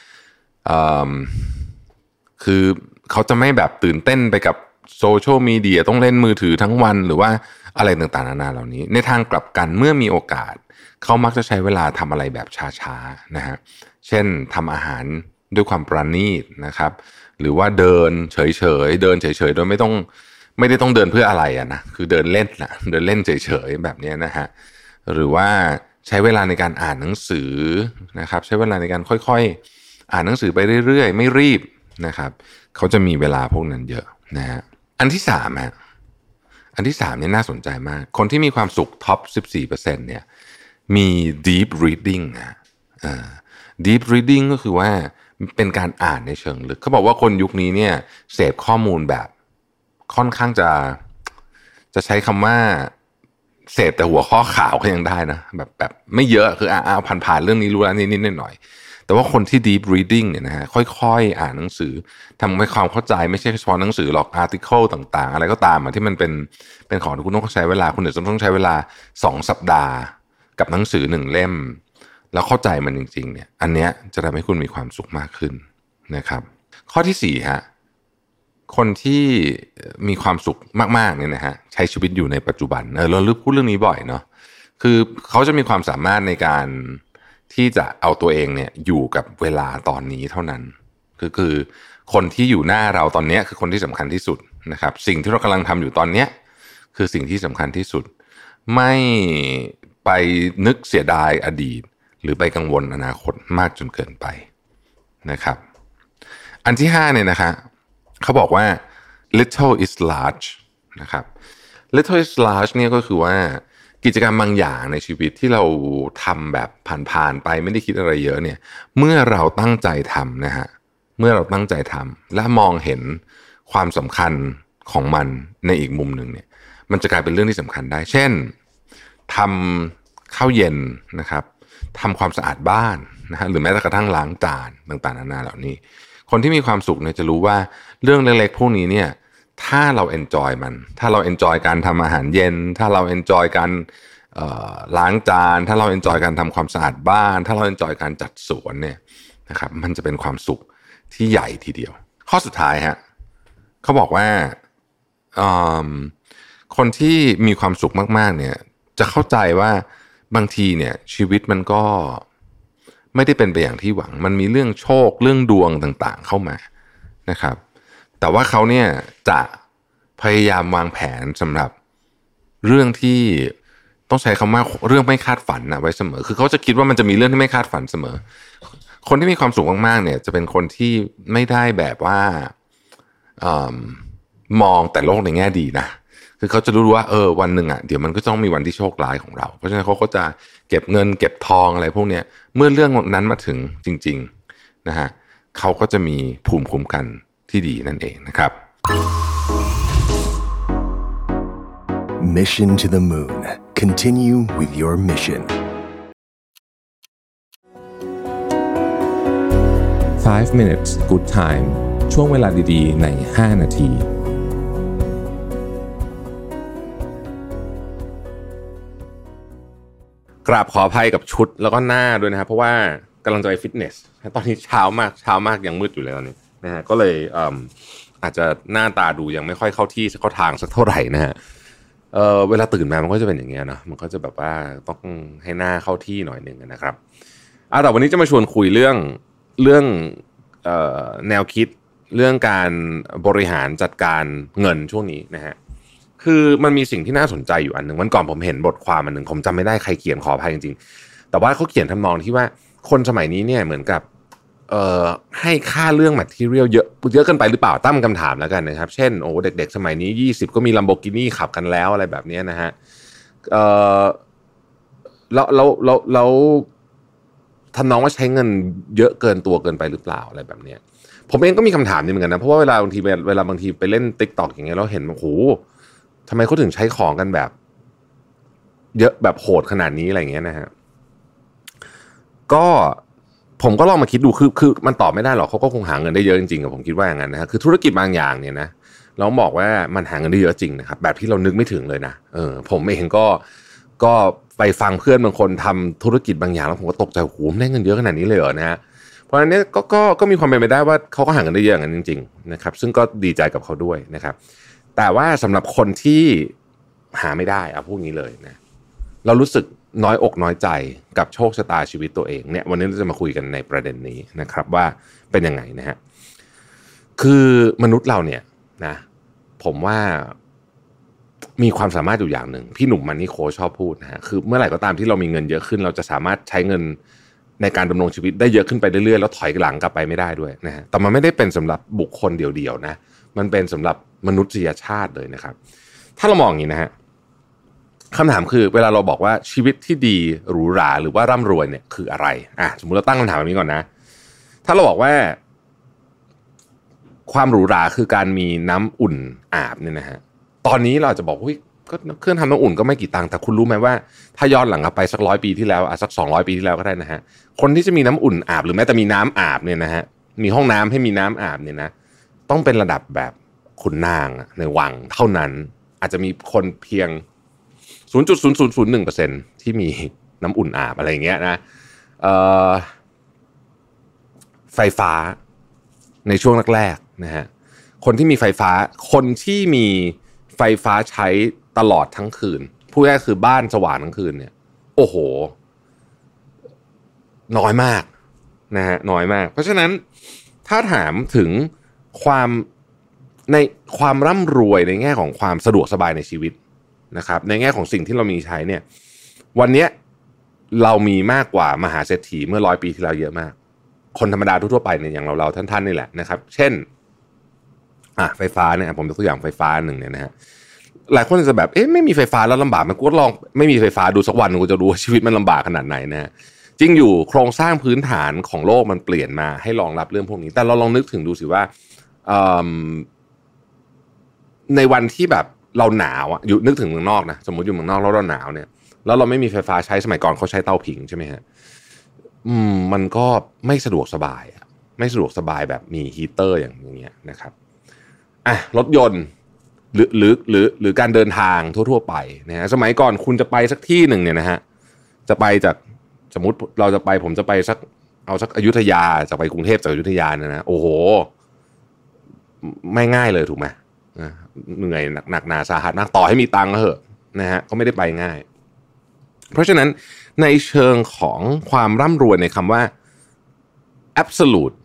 คือเขาจะไม่แบบตื่นเต้นไปกับโซเชียลมีเดียต้องเล่นมือถือทั้งวันหรือว่าอะไรต่างๆนานาเหล่านี้ในทางกลับกันเมื่อมีโอกาสเขามักจะใช้เวลาทำอะไรแบบช้าๆนะฮะเช่นทำอาหารด้วยความประณีตนะครับหรือว่าเดินเฉยๆโดยไม่ได้ต้องเดินเพื่ออะไรนะคือเดินเล่นนะเดินเล่นเฉยๆแบบนี้นะฮะหรือว่าใช้เวลาในการอ่านหนังสือนะครับใช้เวลาในการค่อยๆอ่านหนังสือไปเรื่อยๆไม่รีบนะครับเขาจะมีเวลาพวกนั้นเยอะนะฮะอันที่3เนี่ยน่าสนใจมากคนที่มีความสุขท็อป 14% เนี่ยมี deep reading นะdeep reading ก็คือว่าเป็นการอ่านในเชิงลึกเขาบอกว่าคนยุคนี้เนี่ยเสพข้อมูลแบบค่อนข้างจะใช้คำว่าเสพแต่หัวข้อข่าวก็ยังได้นะแบบไม่เยอะคือผ่านเรื่องนี้รู้แล้วนิดๆหน่อยๆแต่ว่าคนที่ deep reading เนี่ยนะฮะค่อยๆอ่านหนังสือทำให้ความเข้าใจไม่ใช่เฉพาะหนังสือหรอก article ต่างๆอะไรก็ตามที่มันเป็นของที่คุณต้องใช้เวลาคุณอาจจะต้องใช้เวลา2 สัปดาห์กับหนังสือ1 เล่มแล้วเข้าใจมันจริงๆเนี่ยอันเนี้ยจะทำให้คุณมีความสุขมากขึ้นนะครับข้อที่4ฮะคนที่มีความสุขมากๆเนี่ยนะฮะใช้ชีวิตอยู่ในปัจจุบันเราพูดเรื่องนี้บ่อยเนาะคือเขาจะมีความสามารถในการที่จะเอาตัวเองเนี่ยอยู่กับเวลาตอนนี้เท่านั้นคือคนที่อยู่หน้าเราตอนนี้คือคนที่สำคัญที่สุดนะครับสิ่งที่เรากำลังทำอยู่ตอนนี้คือสิ่งที่สำคัญที่สุดไม่ไปนึกเสียดายอดีตหรือไปกังวลอนาคตมากจนเกินไปนะครับอันที่5เนี่ยนะคะเขาบอกว่า little is large นะครับ little is large เนี่ยก็คือว่ากิจกรรมบางอย่างในชีวิตที่เราทำแบบผ่านๆไปไม่ได้คิดอะไรเยอะเนี่ยเมื่อเราตั้งใจทำนะฮะเมื่อเราตั้งใจทำและมองเห็นความสำคัญของมันในอีกมุมหนึ่งเนี่ยมันจะกลายเป็นเรื่องที่สำคัญได้เช่นทำข้าวเย็นนะครับทำความสะอาดบ้านนะฮะหรือแม้แต่กระทั่งล้างจานต่างๆนานาเหล่านี้คนที่มีความสุขเนี่ยจะรู้ว่าเรื่องเล็กๆพวกนี้เนี่ยถ้าเราเอนจอยมันถ้าเราเอนจอยการทำอาหารเย็นถ้าเราเอนจอยการล้างจานถ้าเราเอนจอยการทำความสะอาดบ้านถ้าเราเอนจอยการจัดสวนเนี่ยนะครับมันจะเป็นความสุขที่ใหญ่ทีเดียวข้อสุดท้ายฮะเขาบอกว่าคนที่มีความสุขมากๆเนี่ยจะเข้าใจว่าบางทีเนี่ยชีวิตมันก็ไม่ได้เป็นไปอย่างที่หวังมันมีเรื่องโชคเรื่องดวงต่างๆเข้ามานะครับแต่ว่าเขาเนี่ยจะพยายามวางแผนสำหรับเรื่องที่ต้องใช้คำว่าเรื่องไม่คาดฝันนะไว้เสมอคือเขาจะคิดว่ามันจะมีเรื่องที่ไม่คาดฝันเสมอคนที่มีความสุขมากๆเนี่ยจะเป็นคนที่ไม่ได้แบบว่ามองแต่โลกในแง่ดีนะคือเขาจะรู้ว่าวันหนึ่งเดี๋ยวมันก็ต้องมีวันที่โชคร้ายของเราเพราะฉะนั้นเขาก็จะเก็บเงินเก็บทองอะไรพวกเนี้ยเมื่อเรื่องนั้นมาถึงจริงๆนะฮะเขาก็จะมีภูมิคุ้มกันที่ดีนั่นเองนะครับ Mission to the Moon. Continue with your mission. 5 minutes good time ช่วงเวลาดีๆใน5 นาทีกราบขออภัยกับชุดแล้วก็หน้าด้วยนะครับเพราะว่ากำลังจะไปฟิตเนสตอนนี้เช้ามากยังมืดอยู่เลยตอนนี้นะฮะก็เลยอาจจะหน้าตาดูยังไม่ค่อยเข้าที่เข้าทางสักเท่าไหร่นะฮะเวลาตื่นมามันก็จะเป็นอย่างเงี้ยเนาะมันก็จะแบบว่าต้องให้หน้าเข้าที่หน่อยนึงนะครับแต่วันนี้จะมาชวนคุยเรื่องแนวคิดเรื่องการบริหารจัดการเงินช่วงนี้นะฮะคือมันมีสิ่งที่น่าสนใจอยู่อันหนึ่งวันก่อนผมเห็นบทความอันหนึ่งผมจำไม่ได้ใครเขียนขออภัยจริงๆแต่ว่าเขาเขียนทำนองที่ว่าคนสมัยนี้เนี่ยเหมือนกับให้ค่าเรื่อง material เยอะเกินไปหรือเปล่าตั้งคำถามแล้วกันนะครับเช่นโอ้เด็กๆสมัยนี้20ก็มี Lamborghini ขับกันแล้วอะไรแบบนี้นะฮะแล้วทำนองว่าใช้เงินเยอะเกินตัวเกินไปหรือเปล่าอะไรแบบนี้ผมเองก็มีคำถามนี้เหมือนกันนะเพราะว่าเวลาบางทีไปเล่น TikTok อย่างเงี้ยเราเห็นโอ้โหทำไมเขาถึงใช้ของกันแบบเยอะแบบโหดขนาดนี้อะไรเงี้ยนะฮะก็ผมก็ลองมาคิดดูคือมันตอบไม่ได้หรอกเขาก็คงหาเงินได้เยอะจริงๆผมคิดว่าอย่างนั้นนะฮะคือธุรกิจบางอย่างเนี่ยนะแล้วบอกว่ามันหาเงินได้เยอะจริงนะครับแบบที่เรานึกไม่ถึงเลยนะผมเองก็ไปฟังเพื่อนบางคนทำธุรกิจบางอย่างแล้วผมก็ตกใจโหได้เงินเยอะขนาดนี้เลยเหรอนะฮะเพราะฉะนั้นเนี่ยก็มีความเป็นไปได้ว่าเขาก็หาเงินได้เยอะอย่างนั้นจริงๆนะครับซึ่งก็ดีใจกับเขาด้วยนะครับแต่ว่าสำหรับคนที่หาไม่ได้เอาพูดงี้เลยนะเรารู้สึกน้อยอกน้อยใจกับโชคชะตาชีวิตตัวเองเนี่ยวันนี้เราจะมาคุยกันในประเด็นนี้นะครับว่าเป็นยังไงนะฮะคือมนุษย์เราเนี่ยนะผมว่ามีความสามารถอยู่อย่างหนึ่งพี่หนุ่มมันนี่โค้ชชอบพูดนะฮะคือเมื่อไหร่ก็ตามที่เรามีเงินเยอะขึ้นเราจะสามารถใช้เงินในการดำรงชีวิตได้เยอะขึ้นไปเรื่อยๆแล้วถอยหลังกลับไปไม่ได้ด้วยนะฮะแต่มันไม่ได้เป็นสำหรับบุคคลเดียวๆนะมันเป็นสำหรับมนุษยชาติเลยนะครับถ้าเรามองอย่างนี้นะฮะคำถามคือเวลาเราบอกว่าชีวิตที่ดีหรูหราหรือว่าร่ำรวยเนี่ยคืออะไรสมมุติเราตั้งคำถามแบบนี้ก่อนนะถ้าเราบอกว่าความหรูหราคือการมีน้ำอุ่นอาบเนี่ยนะฮะตอนนี้เราจะบอกก็เครื่องทำน้ำอุ่นก็ไม่กี่ตังค์แต่คุณรู้ไหมว่าถ้าย้อนหลังกลับไปสัก100 ปีที่แล้วสัก200 ปีที่แล้วก็ได้นะฮะคนที่จะมีน้ำอุ่นอาบหรือแม้แต่มีน้ำอาบเนี่ยนะฮะมีห้องน้ำให้มีน้ำอาบเนี่ยนะต้องเป็นระดับแบบขุนนางในวังเท่านั้นอาจจะมีคนเพียง 0.0001% ที่มีน้ำอุ่นอาบอะไรอย่างเงี้ยนะไฟฟ้าในช่วงแรกๆนะฮะคนที่มีไฟฟ้าคนที่มีไฟฟ้าใช้ตลอดทั้งคืนพูดง่ายๆคือบ้านสว่างทั้งคืนเนี่ยโอ้โหน้อยมากนะฮะน้อยมากเพราะฉะนั้นถ้าถามถึงความร่ำรวยในแง่ของความสะดวกสบายในชีวิตนะครับในแง่ของสิ่งที่เรามีใช้เนี่ยวันนี้เรามีมากกว่ามหาเศรษฐีเมื่อ100 ปีที่แล้วเยอะมากคนธรรมดาทั่วไปเนี่ยอย่างเราท่านๆนี่แหละนะครับเช่นไฟฟ้าเนี่ยผมยกตัวอย่างไฟฟ้าหนึ่งเนี่ยนะฮะหลายคนจะแบบไม่มีไฟฟ้าแล้วลำบากมันกูก็ลองไม่มีไฟฟ้าดูสักวันกูจะรู้ว่าชีวิตมันลำบากขนาดไหนนะฮะจริงอยู่โครงสร้างพื้นฐานของโลกมันเปลี่ยนมาให้รองรับเรื่องพวกนี้แต่เราลองนึกถึงดูสิว่าในวันที่แบบเราหนาวอยู่นึกถึงเมืองนอกนะสมมติอยู่เมืองนอกแล้วเราหนาวเนี่ยแล้วเราไม่มีไฟฟ้าใช้สมัยก่อนเขาใช้เตาผิงใช่ไหมฮะมันก็ไม่สะดวกสบายไม่สะดวกสบายแบบมีฮีเตอร์อย่างเงี้ยนะครับรถยนต์หรือการเดินทางทั่วๆไปนะฮะสมัยก่อนคุณจะไปสักที่หนึ่งเนี่ยนะฮะจะไปจากสมมติผมจะไปสักอยุธยาจะไปกรุงเทพจากอยุธยาเนี่ยนะโอ้โหไม่ง่ายเลยถูกไหมเหนื่อยหนักหนาสาหัสมากต่อให้มีตังค์ก็เถอะนะฮะก็ไม่ได้ไปง่ายเพราะฉะนั้นในเชิงของความร่ำรวยในคำว่า absolute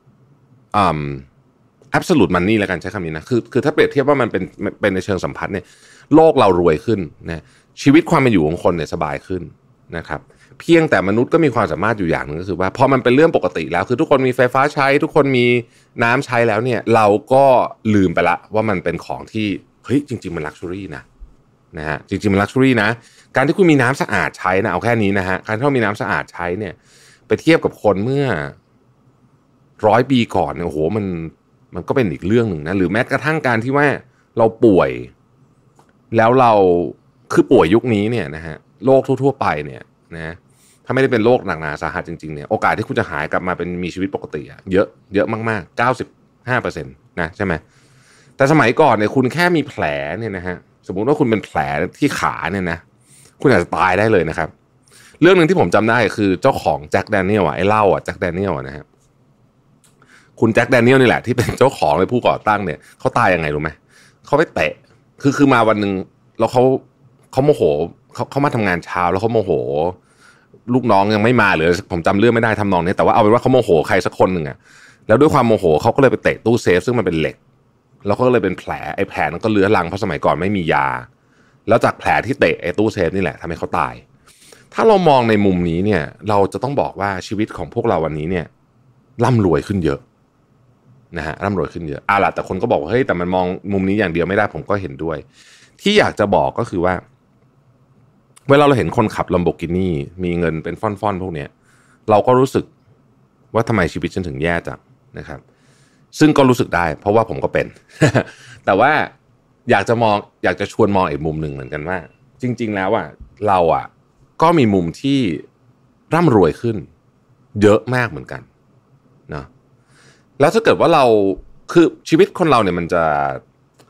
absolute money แล้วกันใช้คำนี้นะคือถ้าเปรียบเทียบว่ามันเป็นในเชิงสัมพัทธ์เนี่ยโลกเรารวยขึ้นนะชีวิตความเป็นอยู่ของคนเนี่ยสบายขึ้นนะครับเพียงแต่มนุษย์ก็มีความสามารถอยู่อย่างนึงก็คือว่าพอมันเป็นเรื่องปกติแล้วคือทุกคนมีไฟฟ้าใช้ทุกคนมีน้ำใช้แล้วเนี่ยเราก็ลืมไปละว่ามันเป็นของที่เฮ้ยจริงๆมันลักชัวรี่นะฮะจริงๆมันลักชัวรี่นะการที่คุณมีน้ำสะอาดใช้นะเอาแค่นี้นะฮะการที่เรามีน้ำสะอาดใช้เนี่ยไปเทียบกับคนเมื่อ100 ปีก่อนเนี่ยโอ้โหมันก็เป็นอีกเรื่องหนึ่งนะหรือแม้กระทั่งการที่ว่าเราป่วยแล้วเราคือป่วยยุคนี้เนี่ยนะฮะโรคทั่วๆไปเนี่ยนะถ้าไม่ได้เป็นโรคหนักหนาสาหัสจริงๆเนี่ยโอกาสที่คุณจะหายกลับมาเป็นมีชีวิตปกติเยอะมากๆ 95% นะใช่ไหมแต่สมัยก่อนเนี่ยคุณแค่มีแผลเนี่ยนะฮะสมมุติว่าคุณเป็นแผลที่ขาเนี่ยนะคุณอาจจะตายได้เลยนะครับเรื่องนึงที่ผมจำได้คือเจ้าของแจ็คแดเนียลไอ้เหล้าแจ็คแดเนียลนะฮะคุณแจ็คแดเนียลนี่แหละที่เป็นเจ้าของเลยผู้ก่อตั้งเนี่ยเขาตายยังไงรู้ไหมเขาไปเตะคือมาวันนึงแล้วเขาโมโหเขามาทำงานเช้าแล้วเขาโมโหลูกน้องยังไม่มาหรือผมจำเรื่องไม่ได้ทำนองนี้แต่ว่าเอาเป็นว่าเขาโมโหใครสักคนหนึ่งแล้วด้วยความโมโหเขาก็เลยไปเตะตู้เซฟซึ่งมันเป็นเหล็กแล้วก็เลยเป็นแผลไอ้แผลนั้นก็เลื้อรังเพราะสมัยก่อนไม่มียาแล้วจากแผลที่เตะไอ้ตู้เซฟนี่แหละทำให้เขาตายถ้าเรามองในมุมนี้เนี่ยเราจะต้องบอกว่าชีวิตของพวกเราวันนี้เนี่ยร่ำรวยขึ้นเยอะนะฮะร่ำรวยขึ้นเยอะล่ะแต่คนก็บอกว่าเฮ้ยแต่มันมองมุมนี้อย่างเดียวไม่ได้ผมก็เห็นด้วยที่อยากจะบอกก็คือว่าเวลาเราเห็นคนขับ Lamborghini มีเงินเป็นฟ่อนๆพวกเนี้ยเราก็รู้สึกว่าทำไมชีวิตฉันถึงแย่จังนะครับซึ่งก็รู้สึกได้เพราะว่าผมก็เป็น แต่ว่าอยากจะชวนมองอีกมุมหนึ่งเหมือนกันว่าจริงๆแล้วเราก็มีมุมที่ร่ำรวยขึ้นเยอะมากเหมือนกันนะแล้วถ้าเกิดว่าเราคือชีวิตคนเราเนี่ยมันจะ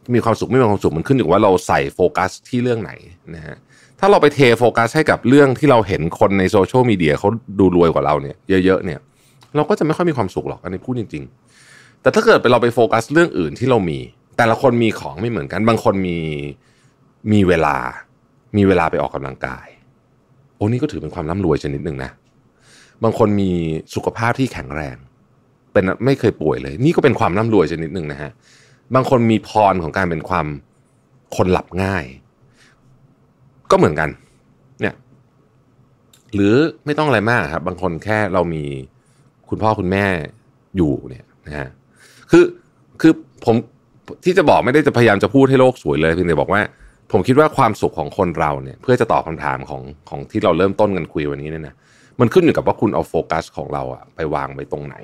มีความสุขไม่มีความสุขมันขึ้นอยู่กับว่าเราใส่โฟกัสที่เรื่องไหนนะฮะถ้าเราไปเทโฟกัสให้กับเรื่องที่เราเห็นคนในโซเชียลมีเดียเขาดูรวยกว่าเราเนี่ยเยอะๆเนี่ยเราก็จะไม่ค่อยมีความสุขหรอกอันนี้พูดจริงๆแต่ถ้าเกิดเราไปโฟกัสเรื่องอื่นที่เรามีแต่ละคนมีของไม่เหมือนกันบางคนมีเวลาไปออกกำลังกายโอ้นี่ก็ถือเป็นความร่ำรวยชนิดหนึ่งนะบางคนมีสุขภาพที่แข็งแรงเป็นไม่เคยป่วยเลยนี่ก็เป็นความร่ำรวยชนิดหนึ่งนะฮะบางคนมีพรของการเป็นความคนหลับง่ายก็เหมือนกันเนี่ยหรือไม่ต้องอะไรมากครับบางคนแค่เรามีคุณพ่อคุณแม่อยู่เนี่ยนะฮะคือผมที่จะบอกไม่ได้จะพยายามจะพูดให้โลกสวยเลยเพียงแต่บอกว่าผมคิดว่าความสุขของคนเราเนี่ยเพื่อจะตอบคำถามของที่เราเริ่มต้นกันคุยวันนี้เนี่ยนะมันขึ้นอยู่กับว่าคุณเอาโฟกัสของเราอะไปวางไว้ตรงไหน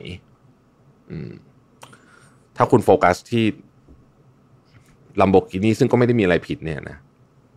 ถ้าคุณโฟกัสที่ Lamborghini ซึ่งก็ไม่ได้มีอะไรผิดเนี่ยนะ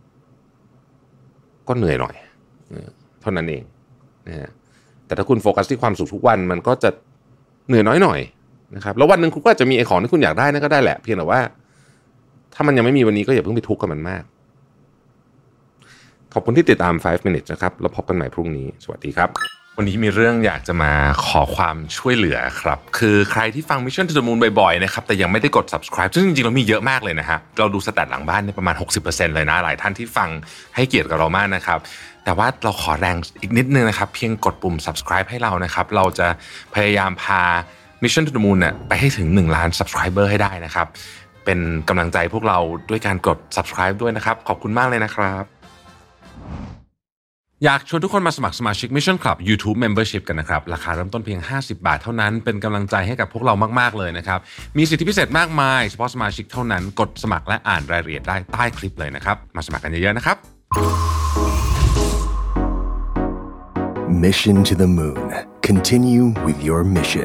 ก็เหนื่อยหน่อยเท่านั้นเองนะฮะแต่ถ้าคุณโฟกัสที่ความสุขทุกวันมันก็จะเหนื่อยน้อยหน่อยนะครับแล้ววันนึงคุณก็อาจจะมีไอ้ของที่คุณอยากได้นั่นก็ได้แหละเพียงแต่ว่าถ้ามันยังไม่มีวันนี้ก็อย่าเพิ่งไปทุกข์กับมันมากขอบคุณที่ติดตาม5 minutes นะครับแล้วพบกันใหม่พรุ่งนี้สวัสดีครับวันนี้มีเรื่องอยากจะมาขอความช่วยเหลือครับคือใครที่ฟัง Mission to the Moon บ่อยๆนะครับแต่ยังไม่ได้กด subscribe ซึ่งจริงๆเรามีเยอะมากเลยนะฮะเราดูสแตทหลังบ้านเนี่ยประมาณ 60% เลยนะหลายท่านที่ฟังให้เกียรติกับเรามากนะครับแต่ว่าเราขอแรงอีกนิดนึงนะครับเพียงกดปุ่ม subscribe ให้เรานะครับเราจะพยายามพา Mission to the Moon เนี่ยไปให้ถึง1 ล้าน subscriber ให้ได้นะครับเป็นกำลังใจพวกเราด้วยการกด subscribe ด้วยนะครับขอบคุณมากเลยนะครับอยากชวนทุกคนมาสมัครสมาชิก Mission Club YouTube Membership กันนะครับราคาเริ่มต้นเพียง50 บาทเท่านั้นเป็นกำลังใจให้กับพวกเรามากๆเลยนะครับมีสิทธิพิเศษมากมายเฉพาะสมาชิกเท่านั้นกดสมัครและอ่านรายละเอียดได้ใต้คลิปเลยนะครับมาสมัครกันเยอะๆนะครับ Mission to the Moon. Continue with your mission.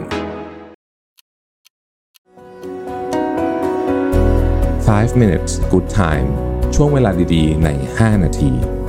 5 minutes good time ช่วงเวลาดีๆใน5 นาที